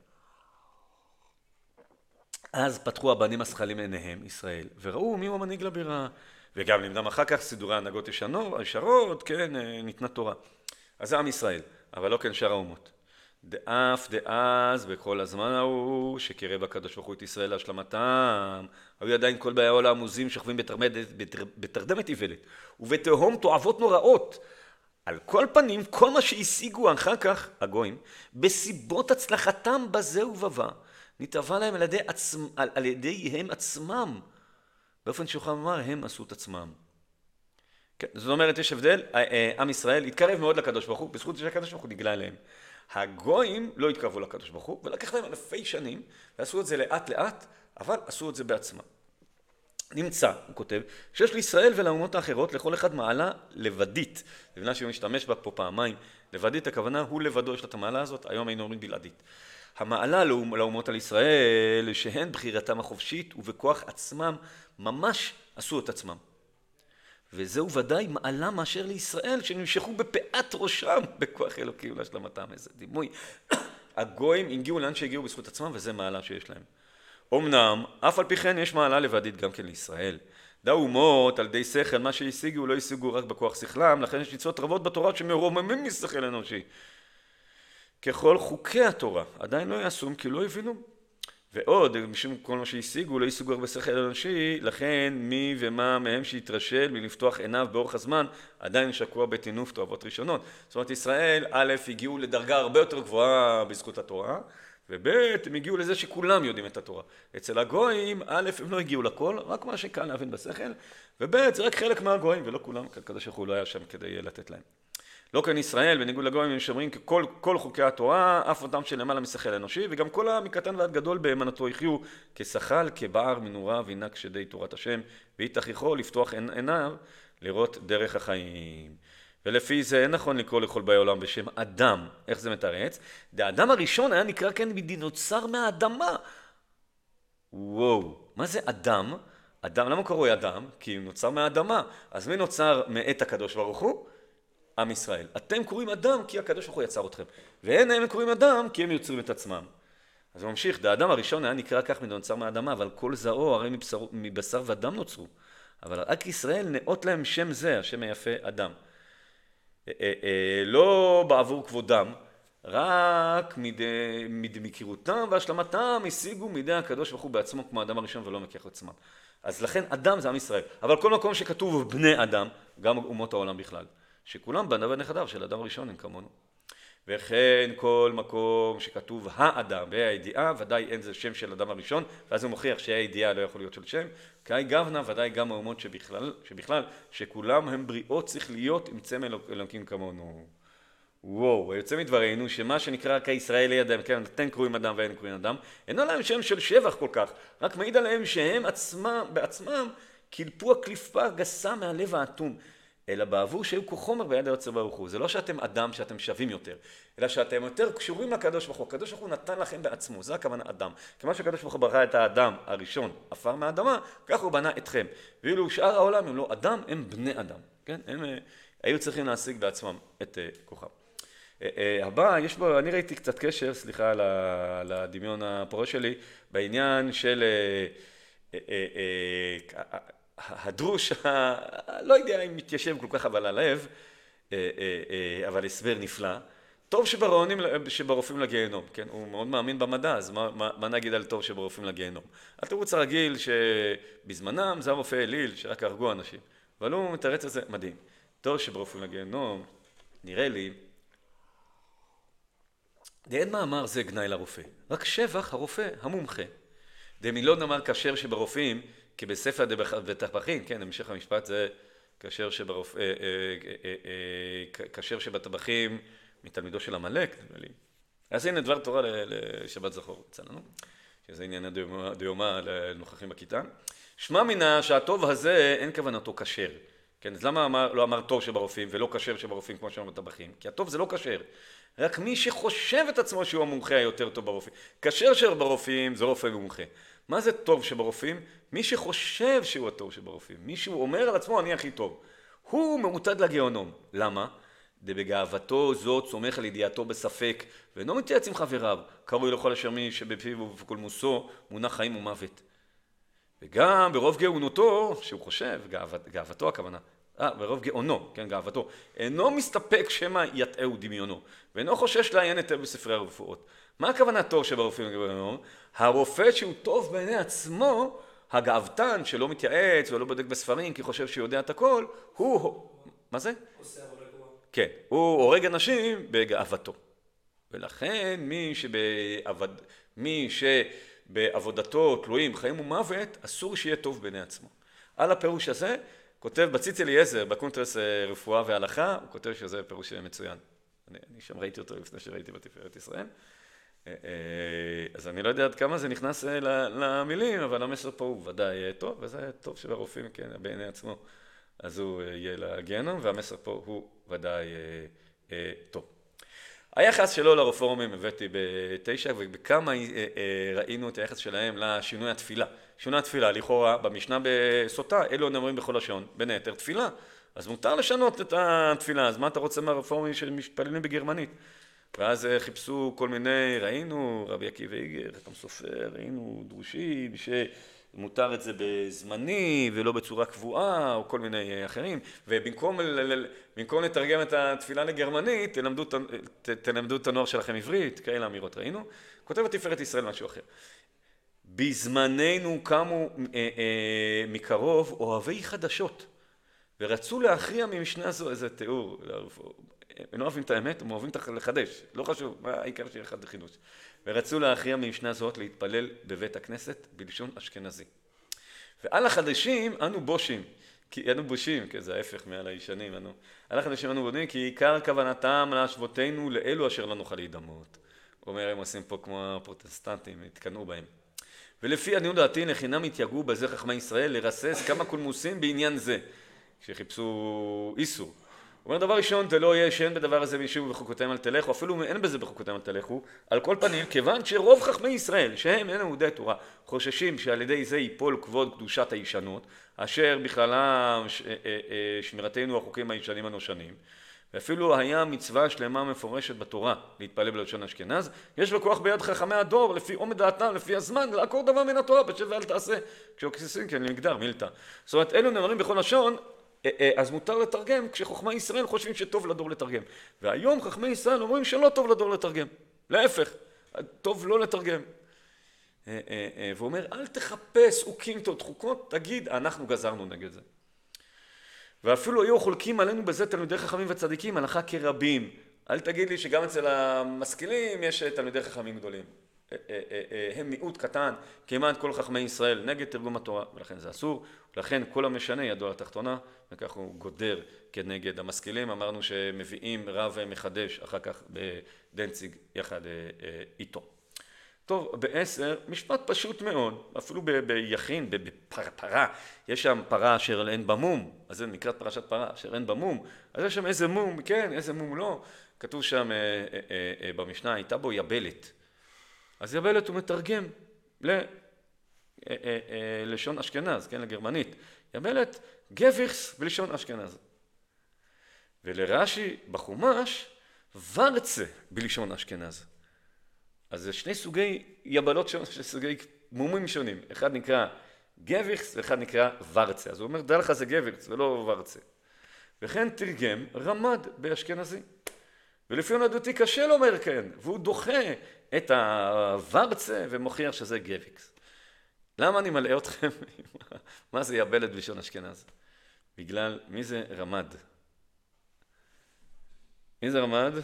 אז פתחו הבנים השכלים עיניהם, ישראל, וראו מי הוא המנהיג לבירה. וגם לימדם אחר כך סידורי הנהגות ישרות, כן, ניתנה תורה. אז זה עם ישראל. אבל לא כן שאר האומות. דאף דאז בכל הזמן ההוא שקרב הקדוש ברוך הוא את ישראל להשלמתם, היו עדיין כל באי העולם עמוזים שוכבים בתרדמת איוולת ובתהום תועבות נוראות. על כל פנים, כל מה שהשיגו אחר כך הגויים, בסיבות הצלחתם בזה ובבה, נתאבה להם על ידי, עצמ... על... על ידי הם עצמם, באופן שיוכל לומר, הם עשו את עצמם. כן, זאת אומרת, יש הבדל, עם ישראל התקרב מאוד לקדוש ברוך הוא, בזכות שהקדוש ברוך הוא נגלה אליהם. הגויים לא התקרבו לקדוש ברוך הוא, ולקח להם אלפי שנים, ועשו את זה לאט לאט, אבל עשו את זה בעצמם. נמצא, הוא כותב, שיש לישראל ולאומות האחרות לכל אחד מעלה לבדית. לבנה שהוא משתמש בה פה פעמיים. לבדית, הכוונה הוא לבדו, יש לה את המעלה הזאת, היום היינו אומרים בלעדית. המעלה לאומות על ישראל, שהן בחירתם החופשית ובכוח עצמם, ממש עשו את עצמם. וזהו ודאי מעלה מאשר לישראל, שנמשכו בפאת ראשם בכוח אלוקים להשלמתם. איזה דימוי. הגויים הגיעו לאן שהגיעו בזכות עצמם, וזה מעלה שיש להם. אמנם, אף על פי כן יש מעלה לבדית גם כן לישראל. דאו אומות על די שכל, מה שהשיגו לא השיגו רק בכוח שכלם, לכן יש מצוות רבות בתורה שמרוממים משכל אנושי. ככל חוקי התורה, עדיין לא יעשום כי לא הבינו. ועוד, משום כל מה שהשיגו, לא השיגו רק בשכל אנושי, לכן מי ומה מהם שהתרשל מלפתוח עיניו באורך הזמן, עדיין שקוע בתינוף תועבות ראשונות. זאת אומרת, ישראל, א', הגיעו לדרגה הרבה יותר גבוהה בזכות התורה, וב' הם הגיעו לזה שכולם יודעים את התורה. אצל הגויים, א', הם לא הגיעו לכל, רק מה שקל להבין בשכל, וב' זה רק חלק מהגויים, ולא כולם, כקדוש ברוך הוא לא היה שם כדי לתת להם. לא כאן ישראל, בניגוד לגויים, הם שומרים כל, כל חוקי התורה, אף אותם שלמעלה משכל אנושי, וגם כל המקטן ועד גדול באמנתו יחיו כשכל, כבער מנורה וינק שדי תורת השם, והתכריחו לפתוח עיניו לראות דרך החיים. ולפי זה אין נכון לקרוא לכל באי עולם בשם אדם. איך זה מתרץ? האדם הראשון היה נקרא כן נוצר מהאדמה. וואו, מה זה אדם? אדם, למה קרוי אדם? כי הוא נוצר מהאדמה. אז מי נוצר מאת הקדוש ברוך הוא? עם ישראל. אתם קוראים אדם כי הקדוש ברוך הוא יצר אתכם. ואין הם קוראים אדם כי הם יוצרים את עצמם. אז הוא ממשיך, האדם הראשון היה נקרא כך נוצר מהאדמה, אבל כל זרעו הרי מבשר, מבשר ודם נוצרו. אבל רק ישראל נאות להם שם זה, השם היפה אדם. לא בעבור כבודם, רק מדמכירותם והשלמתם השיגו מידי הקדוש ברוך הוא בעצמו כמו האדם הראשון ולא מכך עצמם. אז לכן אדם זה עם ישראל. אבל כל מקום שכתוב בני אדם, גם אומות העולם בכלל, שכולם בניו ונכדיו של אדם הראשון הם כמונו. וכן כל מקום שכתוב האדם והידיעה, ודאי אין זה שם של אדם הראשון, ואז הוא מוכיח שהידיעה לא יכול להיות של שם, כאי גבנה ודאי גם האומות שבכלל, שבכלל שכולם הם בריאות צריך להיות עם צמא אלוקים כמונו. וואו, יוצא מדברנו שמה שנקרא כישראל לידם, כן, אתם קרואים אדם ואין קרואים אדם, אינו להם שם של שבח כל כך, רק מעיד עליהם שהם עצמם, בעצמם קלפו הקליפה גסה מהלב האטום, אלא בעבור שהיו כחומר ביד היוצר ברוך הוא. זה לא שאתם אדם שאתם שווים יותר, אלא שאתם יותר קשורים לקדוש ברוך הוא. הקדוש ברוך הוא נתן לכם בעצמו, זה הכוונה אדם. כמו שהקדוש ברוך הוא ברא את האדם הראשון, עפר מהאדמה, כך הוא בנה אתכם. ואילו שאר העולם הם לא אדם, הם בני אדם. כן? הם היו צריכים להשיג בעצמם את כוחם. הבא, יש בו, אני ראיתי קצת קשר, סליחה על הדמיון הפורה שלי, בעניין של הדרוש, לא יודע אם מתיישב כל כך אבל הלב, אבל הסבר נפלא. טוב שברופאים לגיהנום, כן? הוא מאוד מאמין במדע, אז מה, מה, מה נגיד על טוב שברופאים לגיהנום? התירוץ הרגיל שבזמנם זה הרופא אליל, שרק הרגו אנשים, אבל הוא מתרץ את זה מדהים. טוב שברופאים לגיהנום, נראה לי, דאין מאמר זה גנאי לרופא, רק שבח הרופא המומחה. דמילון אמר כשר שברופאים, כי בספר בטבחים, כן, המשך המשפט זה כשר שברופא, כשר שבטבחים מתלמידו של עמלק, נדמה לי. אז הנה דבר תורה לשבת זכור, יצא לנו, שזה עניין הדיומה לנוכחים בכיתה. שמע מינה שהטוב הזה אין כוונתו כשר. כן, אז למה אמר, לא אמר טוב שברופאים ולא כשר שברופאים כמו שאומרים בטבחים? כי הטוב זה לא כשר. רק מי שחושב את עצמו שהוא המומחה היותר טוב ברופאים. כשר שברופאים זה רופא ומומחה. מה זה טוב שברופאים? מי שחושב שהוא הטוב שברופאים. מי שהוא אומר על עצמו אני הכי טוב. הוא מעוטד לגיהנום. למה? דבגאוותו זאת סומך על ידיעתו בספק ואינו מתייעץ עם חבריו. קרוי לכל אשר מי שבפיו ובקולמוסו מונח חיים ומוות. וגם ברוב גאונותו, שהוא חושב, גאוות, גאוותו הכוונה, אה, ברוב גאונו, כן, גאוותו, אינו מסתפק שמא יטעהו דמיונו, ואינו חושש לעיין היטב בספרי הרפואות. מה הכוונה טוב שברופאים לגאונו? הרופא שהוא טוב בעיני עצמו, הגאוותן שלא מתייעץ ולא בודק בספרים כי חושב שיודע את הכל, הוא, מה זה? עושה עבודה גרועה. כן, הוא הורג אנשים בגאוותו. ולכן מי שבעבד, מי ש... בעבודתו תלויים חיים ומוות, אסור שיהיה טוב בעיני עצמו. על הפירוש הזה, כותב בציץ אליעזר, בקונטרס רפואה והלכה, הוא כותב שזה פירוש מצוין. אני, אני שם ראיתי אותו לפני שראיתי בתפארת ישראל. אז אני לא יודע עד כמה זה נכנס למילים, אבל המסר פה הוא ודאי טוב, וזה טוב שהרופאים, כן, בעיני עצמו, אז הוא יהיה לגיהנום, והמסר פה הוא ודאי טוב. היחס שלו לרפורמים הבאתי בתשע, ובכמה ראינו את היחס שלהם לשינוי התפילה. שינוי התפילה, לכאורה, במשנה בסוטה, אלו נאמרים בכל לשון, בין היתר תפילה. אז מותר לשנות את התפילה, אז מה אתה רוצה מהרפורמים שמתפללים בגרמנית? ואז חיפשו כל מיני, ראינו רבי עקיבא איגר, חתם סופר, ראינו דרושים, שמותר את זה בזמני ולא בצורה קבועה, או כל מיני אחרים, ובמקום במקום לתרגם את התפילה לגרמנית, תלמדו, תלמדו את הנוער שלכם עברית, כאלה אמירות ראינו. כותב בתפארת ישראל משהו אחר. בזמננו קמו אה, אה, מקרוב אוהבי חדשות, ורצו להכריע ממשנה זו, איזה תיאור, הם לא אוהבים את האמת, הם אוהבים לחדש, לא חשוב, מה העיקר שיהיה אחד לחידוש. ורצו להכריע ממשנה זאת להתפלל בבית הכנסת בלשון אשכנזי. ועל החדשים אנו בושים, כי אנו בושים, כי זה ההפך מעל הישנים, אנו. על החדשים אנו בודים, כי עיקר כוונתם להשוותנו לאלו אשר לא נוכל להידמות. הוא אומר, הם עושים פה כמו הפרוטסטנטים, התקנאו בהם. ולפי עניות דעתי, לחינם התייגעו בזה חכמי ישראל לרסס כמה קולמוסים בעניין זה, כשחיפשו איסור. הוא אומר, דבר ראשון, תלא יהיה שאין בדבר הזה וישובו בחוקותיהם על תלכו, אפילו אין בזה בחוקותיהם על תלכו, על כל פנים, כיוון שרוב חכמי ישראל, שהם אין עמודי תורה, חוששים שעל ידי זה ייפול כבוד קדושת הישנות, אשר בכללם ש... שמירתנו החוקים הישנים הנושנים, ואפילו היה מצווה שלמה מפורשת בתורה להתפלל בלשון אשכנז, יש לו כוח ביד חכמי הדור, לפי עומד דעתם, לפי הזמן, לעקור דבר מן התורה, בשב ואל תעשה, כשעוקסים כן למגדר, מילתא. זאת אומרת, אלו נאמרים בכל לשון, אז מותר לתרגם כשחוכמי ישראל חושבים שטוב לדור לתרגם. והיום חכמי ישראל אומרים שלא טוב לדור לתרגם. להפך, טוב לא לתרגם. והוא אומר, אל תחפש אוקימתות חוקות, תגיד, אנחנו גזרנו נגד זה. ואפילו היו חולקים עלינו בזה תלמידי חכמים וצדיקים, הלכה כרבים. אל תגיד לי שגם אצל המשכילים יש תלמידי חכמים גדולים. הם מיעוט קטן, כמעט כל חכמי ישראל נגד תרגום התורה, ולכן זה אסור, ולכן כל המשנה ידו על התחתונה, וכך הוא גודר כנגד המשכילים. אמרנו שמביאים רב מחדש אחר כך בדנציג יחד איתו. טוב, בעשר, משפט פשוט מאוד, אפילו ביחין, בפרה, יש שם פרה אשר אין בה מום, אז זה נקראת פרשת פרה, אשר אין בה מום, אז יש שם איזה מום, כן, איזה מום לא, כתוב שם במשנה, הייתה בו יבלת, אז יבלת הוא מתרגם ללשון אשכנז, כן, לגרמנית, יבלת גביכס בלשון אשכנז, ולרש"י בחומש ורצה בלשון אשכנז. אז זה שני סוגי יבלות שונים, שני סוגי מומים שונים. אחד נקרא גביכס ואחד נקרא ורצה. אז הוא אומר, דע לך זה גביכס ולא ורצה. וכן תרגם רמד באשכנזי. ולפי ענדותי קשה לומר כן, והוא דוחה את הוורצה ומוכיח שזה גביכס. למה אני מלאה אתכם? מה זה יבלת בלשון אשכנז? בגלל מי זה רמד? מי זה רמד?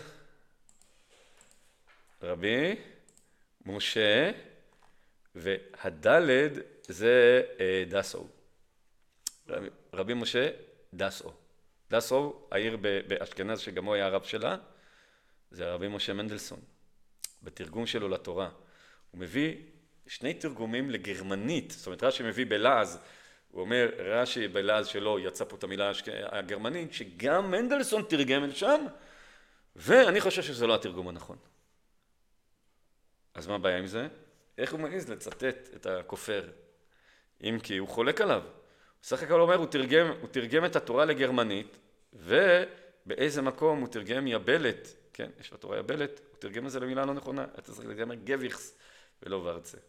רבי משה, והדלת זה דסו. רבי, רבי משה דסו. דסו, העיר באשכנז שגם הוא היה הרב שלה, זה רבי משה מנדלסון. בתרגום שלו לתורה. הוא מביא שני תרגומים לגרמנית, זאת אומרת רש"י מביא בלעז, הוא אומר רש"י בלעז שלו יצא פה את המילה הגרמנית, שגם מנדלסון תרגם אל שם, ואני חושב שזה לא התרגום הנכון. אז מה הבעיה עם זה? איך הוא מעז לצטט את הכופר? אם כי הוא חולק עליו. סך הכל אומר, הוא תרגם, הוא תרגם את התורה לגרמנית, ובאיזה מקום הוא תרגם יבלת, כן, יש בתורה יבלת, הוא תרגם את זה למילה לא נכונה, אתה צריך לתרגם גביכס ולא ורצה.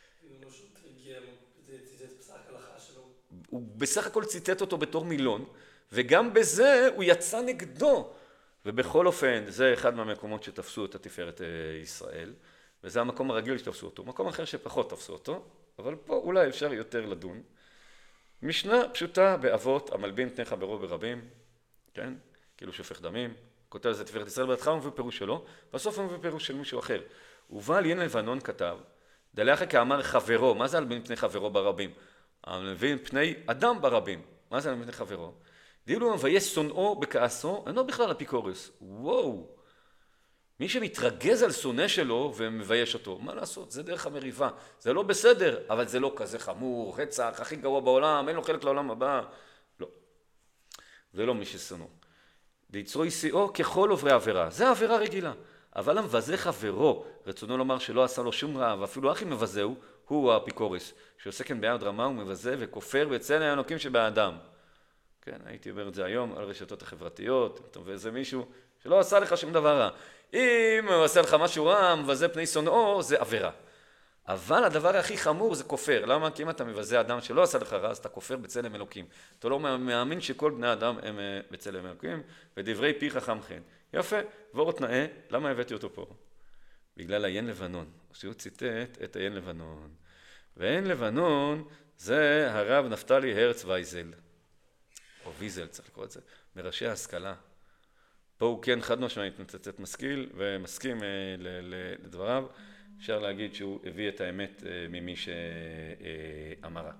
הוא בסך הכל ציטט אותו בתור מילון, וגם בזה הוא יצא נגדו. ובכל אופן, זה אחד מהמקומות שתפסו את התפארת ישראל, וזה המקום הרגיל שתפסו אותו. מקום אחר שפחות תפסו אותו, אבל פה אולי אפשר יותר לדון. משנה פשוטה באבות, המלבין פני חברו ברבים, כן? כאילו שופך דמים, כותב לזה תפארת ישראל, בהתחלה הוא מביא פירוש שלו, בסוף הוא מביא פירוש של מישהו אחר. ובעל עין לבנון כתב, דלאחר כאמר חברו, מה זה המלבין פני חברו ברבים? המלבין פני אדם ברבים, מה זה המלבין פני חברו? דאילו מבייש שונאו בכעסו, אינו בכלל אפיקורוס. וואו! מי שמתרגז על שונא שלו ומבייש אותו, מה לעשות? זה דרך המריבה. זה לא בסדר, אבל זה לא כזה חמור, רצח, הכי גרוע בעולם, אין לו חלק לעולם הבא. לא. זה לא מי ששונאו. ליצרו יסיעו ככל עוברי עבירה. זה עבירה רגילה. אבל המבזה חברו, רצונו לומר שלא עשה לו שום רע, ואפילו הכי מבזהו, הוא האפיקורוס, שעושה כן ביד רמה ומבזה וכופר בצלם האלוקים שבאדם. כן, הייתי אומר את זה היום על רשתות החברתיות, אתה מבזה מישהו שלא עשה לך שום דבר רע. אם הוא עושה לך משהו רע, מבזה פני שונאו, זה עבירה. אבל הדבר הכי חמור זה כופר. למה? כי אם אתה מבזה אדם שלא עשה לך רע, אז אתה כופר בצלם אלוקים. אתה לא מאמין שכל בני אדם הם בצלם אלוקים, ודברי פי חכם חן. יפה, ואורות נאה, למה הבאתי אותו פה? בגלל העין לבנון. שהוא ציטט את העין לבנון. ועין לבנון זה הרב נפתלי הרץ וייזל. או ויזל, צריך לקרוא את זה, מראשי ההשכלה. פה הוא כן חד משמעית מצטט משכיל ומסכים לדבריו. אפשר להגיד שהוא הביא את האמת ממי שאמרה.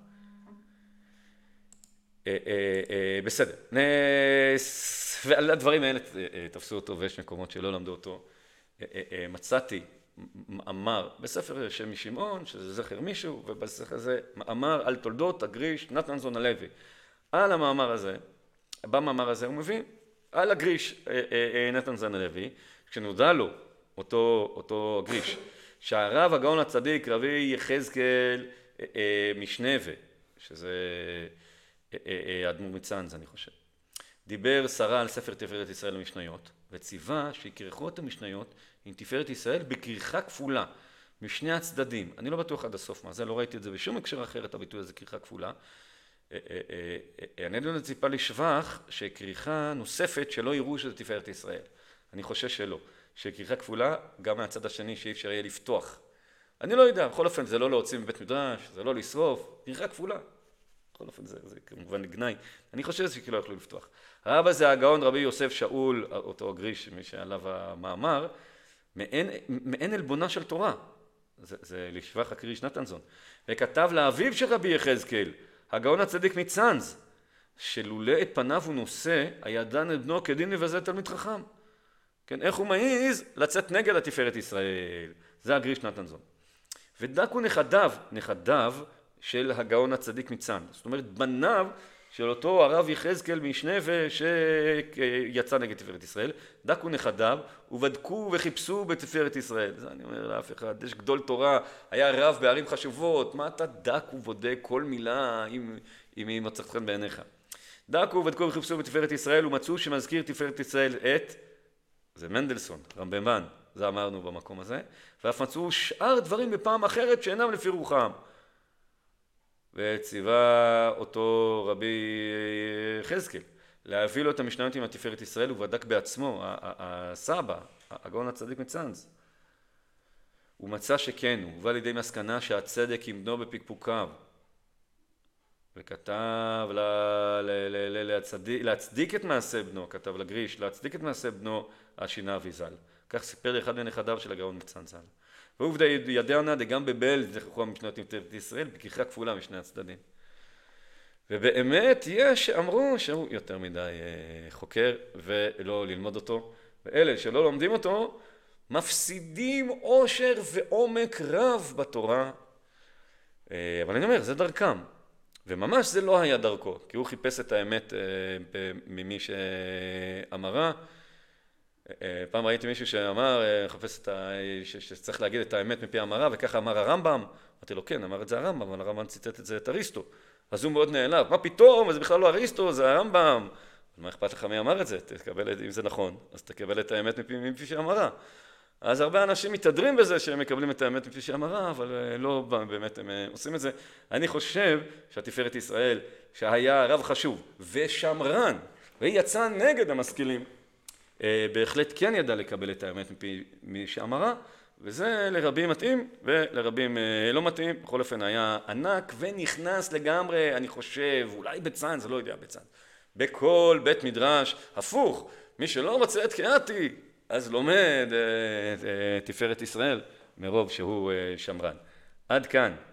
בסדר. ועל הדברים האלה תפסו אותו ויש מקומות שלא למדו אותו. מצאתי מאמר בספר שם משמעון, שזה זכר מישהו, ובספר הזה מאמר על תולדות הגריש נתנזון הלוי. על המאמר הזה, במאמר הזה הוא מביא על הגריש נתנזון הלוי, כשנודע לו אותו, אותו הגריש, שהרב הגאון הצדיק רבי יחזקאל משנבה, שזה אדמו"ר מצאנז אני חושב, דיבר שרה על ספר תפארת ישראל למשניות, וציווה שיקרחו את המשניות עם תפארת ישראל בכריכה כפולה, משני הצדדים. אני לא בטוח עד הסוף מה זה, לא ראיתי את זה בשום הקשר אחר, את הביטוי הזה כריכה כפולה. אני לא ציפה לשבח שכריכה נוספת שלא יראו שזה תפארת ישראל. אני חושש שלא. שכריכה כפולה גם מהצד השני שאי אפשר יהיה לפתוח. אני לא יודע, בכל אופן זה לא להוציא מבית מדרש, זה לא לשרוף, כריכה כפולה. בכל אופן זה, זה כמובן גנאי, אני חושב שכאילו יכלו לפתוח. הרב הזה הגאון רבי יוסף שאול, אותו הגריש, מי שעליו המאמר, מעין, מעין אלבונה של תורה, זה, זה לשבח הקריש נתנזון, וכתב לאביו של רבי יחזקאל, הגאון הצדיק מצאנז, שלולא את פניו הוא נושא, היה דן את בנו כדין מבזה תלמיד חכם. כן, איך הוא מעיז לצאת נגד התפארת ישראל, זה הגריש נתנזון. ודקו נכדיו, נכדיו של הגאון הצדיק מצאנז, זאת אומרת בניו של אותו הרב יחזקאל משנבה שיצא נגד תפארת ישראל, דקו נכדיו ובדקו וחיפשו בתפארת ישראל. זה אני אומר לאף אחד, יש גדול תורה, היה רב בערים חשובות, מה אתה דק ובודק כל מילה אם, אם היא מצאת חן בעיניך. דקו ובדקו וחיפשו בתפארת ישראל ומצאו שמזכיר תפארת ישראל את, זה מנדלסון, רמב"ן, זה אמרנו במקום הזה, ואף מצאו שאר דברים בפעם אחרת שאינם לפי רוחם. וציווה אותו רבי יחזקאל להביא לו את המשניות עם התפארת ישראל, ובדק בעצמו, הסבא, הגאון הצדיק מצאנז. הוא מצא שכן, הוא הובא לידי מסקנה שהצדק ימדו בפקפוקיו, וכתב לה, ל, ל, ל, להצדיק, להצדיק את מעשה בנו, כתב לגריש, להצדיק את מעשה בנו השינה אביזל. כך סיפר אחד מנכדיו של הגאון מצאנז. ועובדה ידענה דגם בבל זכחו המשנות עם תפארת ישראל בכיכרה כפולה משני הצדדים. ובאמת יש שאמרו שהוא יותר מדי חוקר ולא ללמוד אותו, ואלה שלא לומדים אותו מפסידים עושר ועומק רב בתורה. אבל אני אומר, זה דרכם, וממש זה לא היה דרכו, כי הוא חיפש את האמת ממי שאמרה. פעם ראיתי מישהו שאמר, חפש את ה... שצריך להגיד את האמת מפי המרה, וככה אמר הרמב"ם. אמרתי לו, כן, אמר את זה הרמב"ם, אבל הרמב"ם ציטט את זה את אריסטו. אז הוא מאוד נעלב, מה פתאום? זה בכלל לא אריסטו, זה הרמב"ם. מה אכפת לך מי אמר את זה? תקבל, אם זה נכון, אז תקבל את האמת מפי, מפי שאמרה. אז הרבה אנשים מתהדרים בזה שהם מקבלים את האמת מפי שאמרה, אבל לא באמת הם עושים את זה. אני חושב שהתפארת ישראל, שהיה רב חשוב ושמרן, והיא יצאה נגד המשכילים, בהחלט כן ידע לקבל את האמת מפי מי שאמרה, וזה לרבים מתאים ולרבים לא מתאים. בכל אופן היה ענק ונכנס לגמרי, אני חושב, אולי בצאנז, לא יודע בצאנז, בכל בית מדרש, הפוך, מי שלא רוצה את קריאתי, אז לומד תפארת ישראל מרוב שהוא שמרן. עד כאן.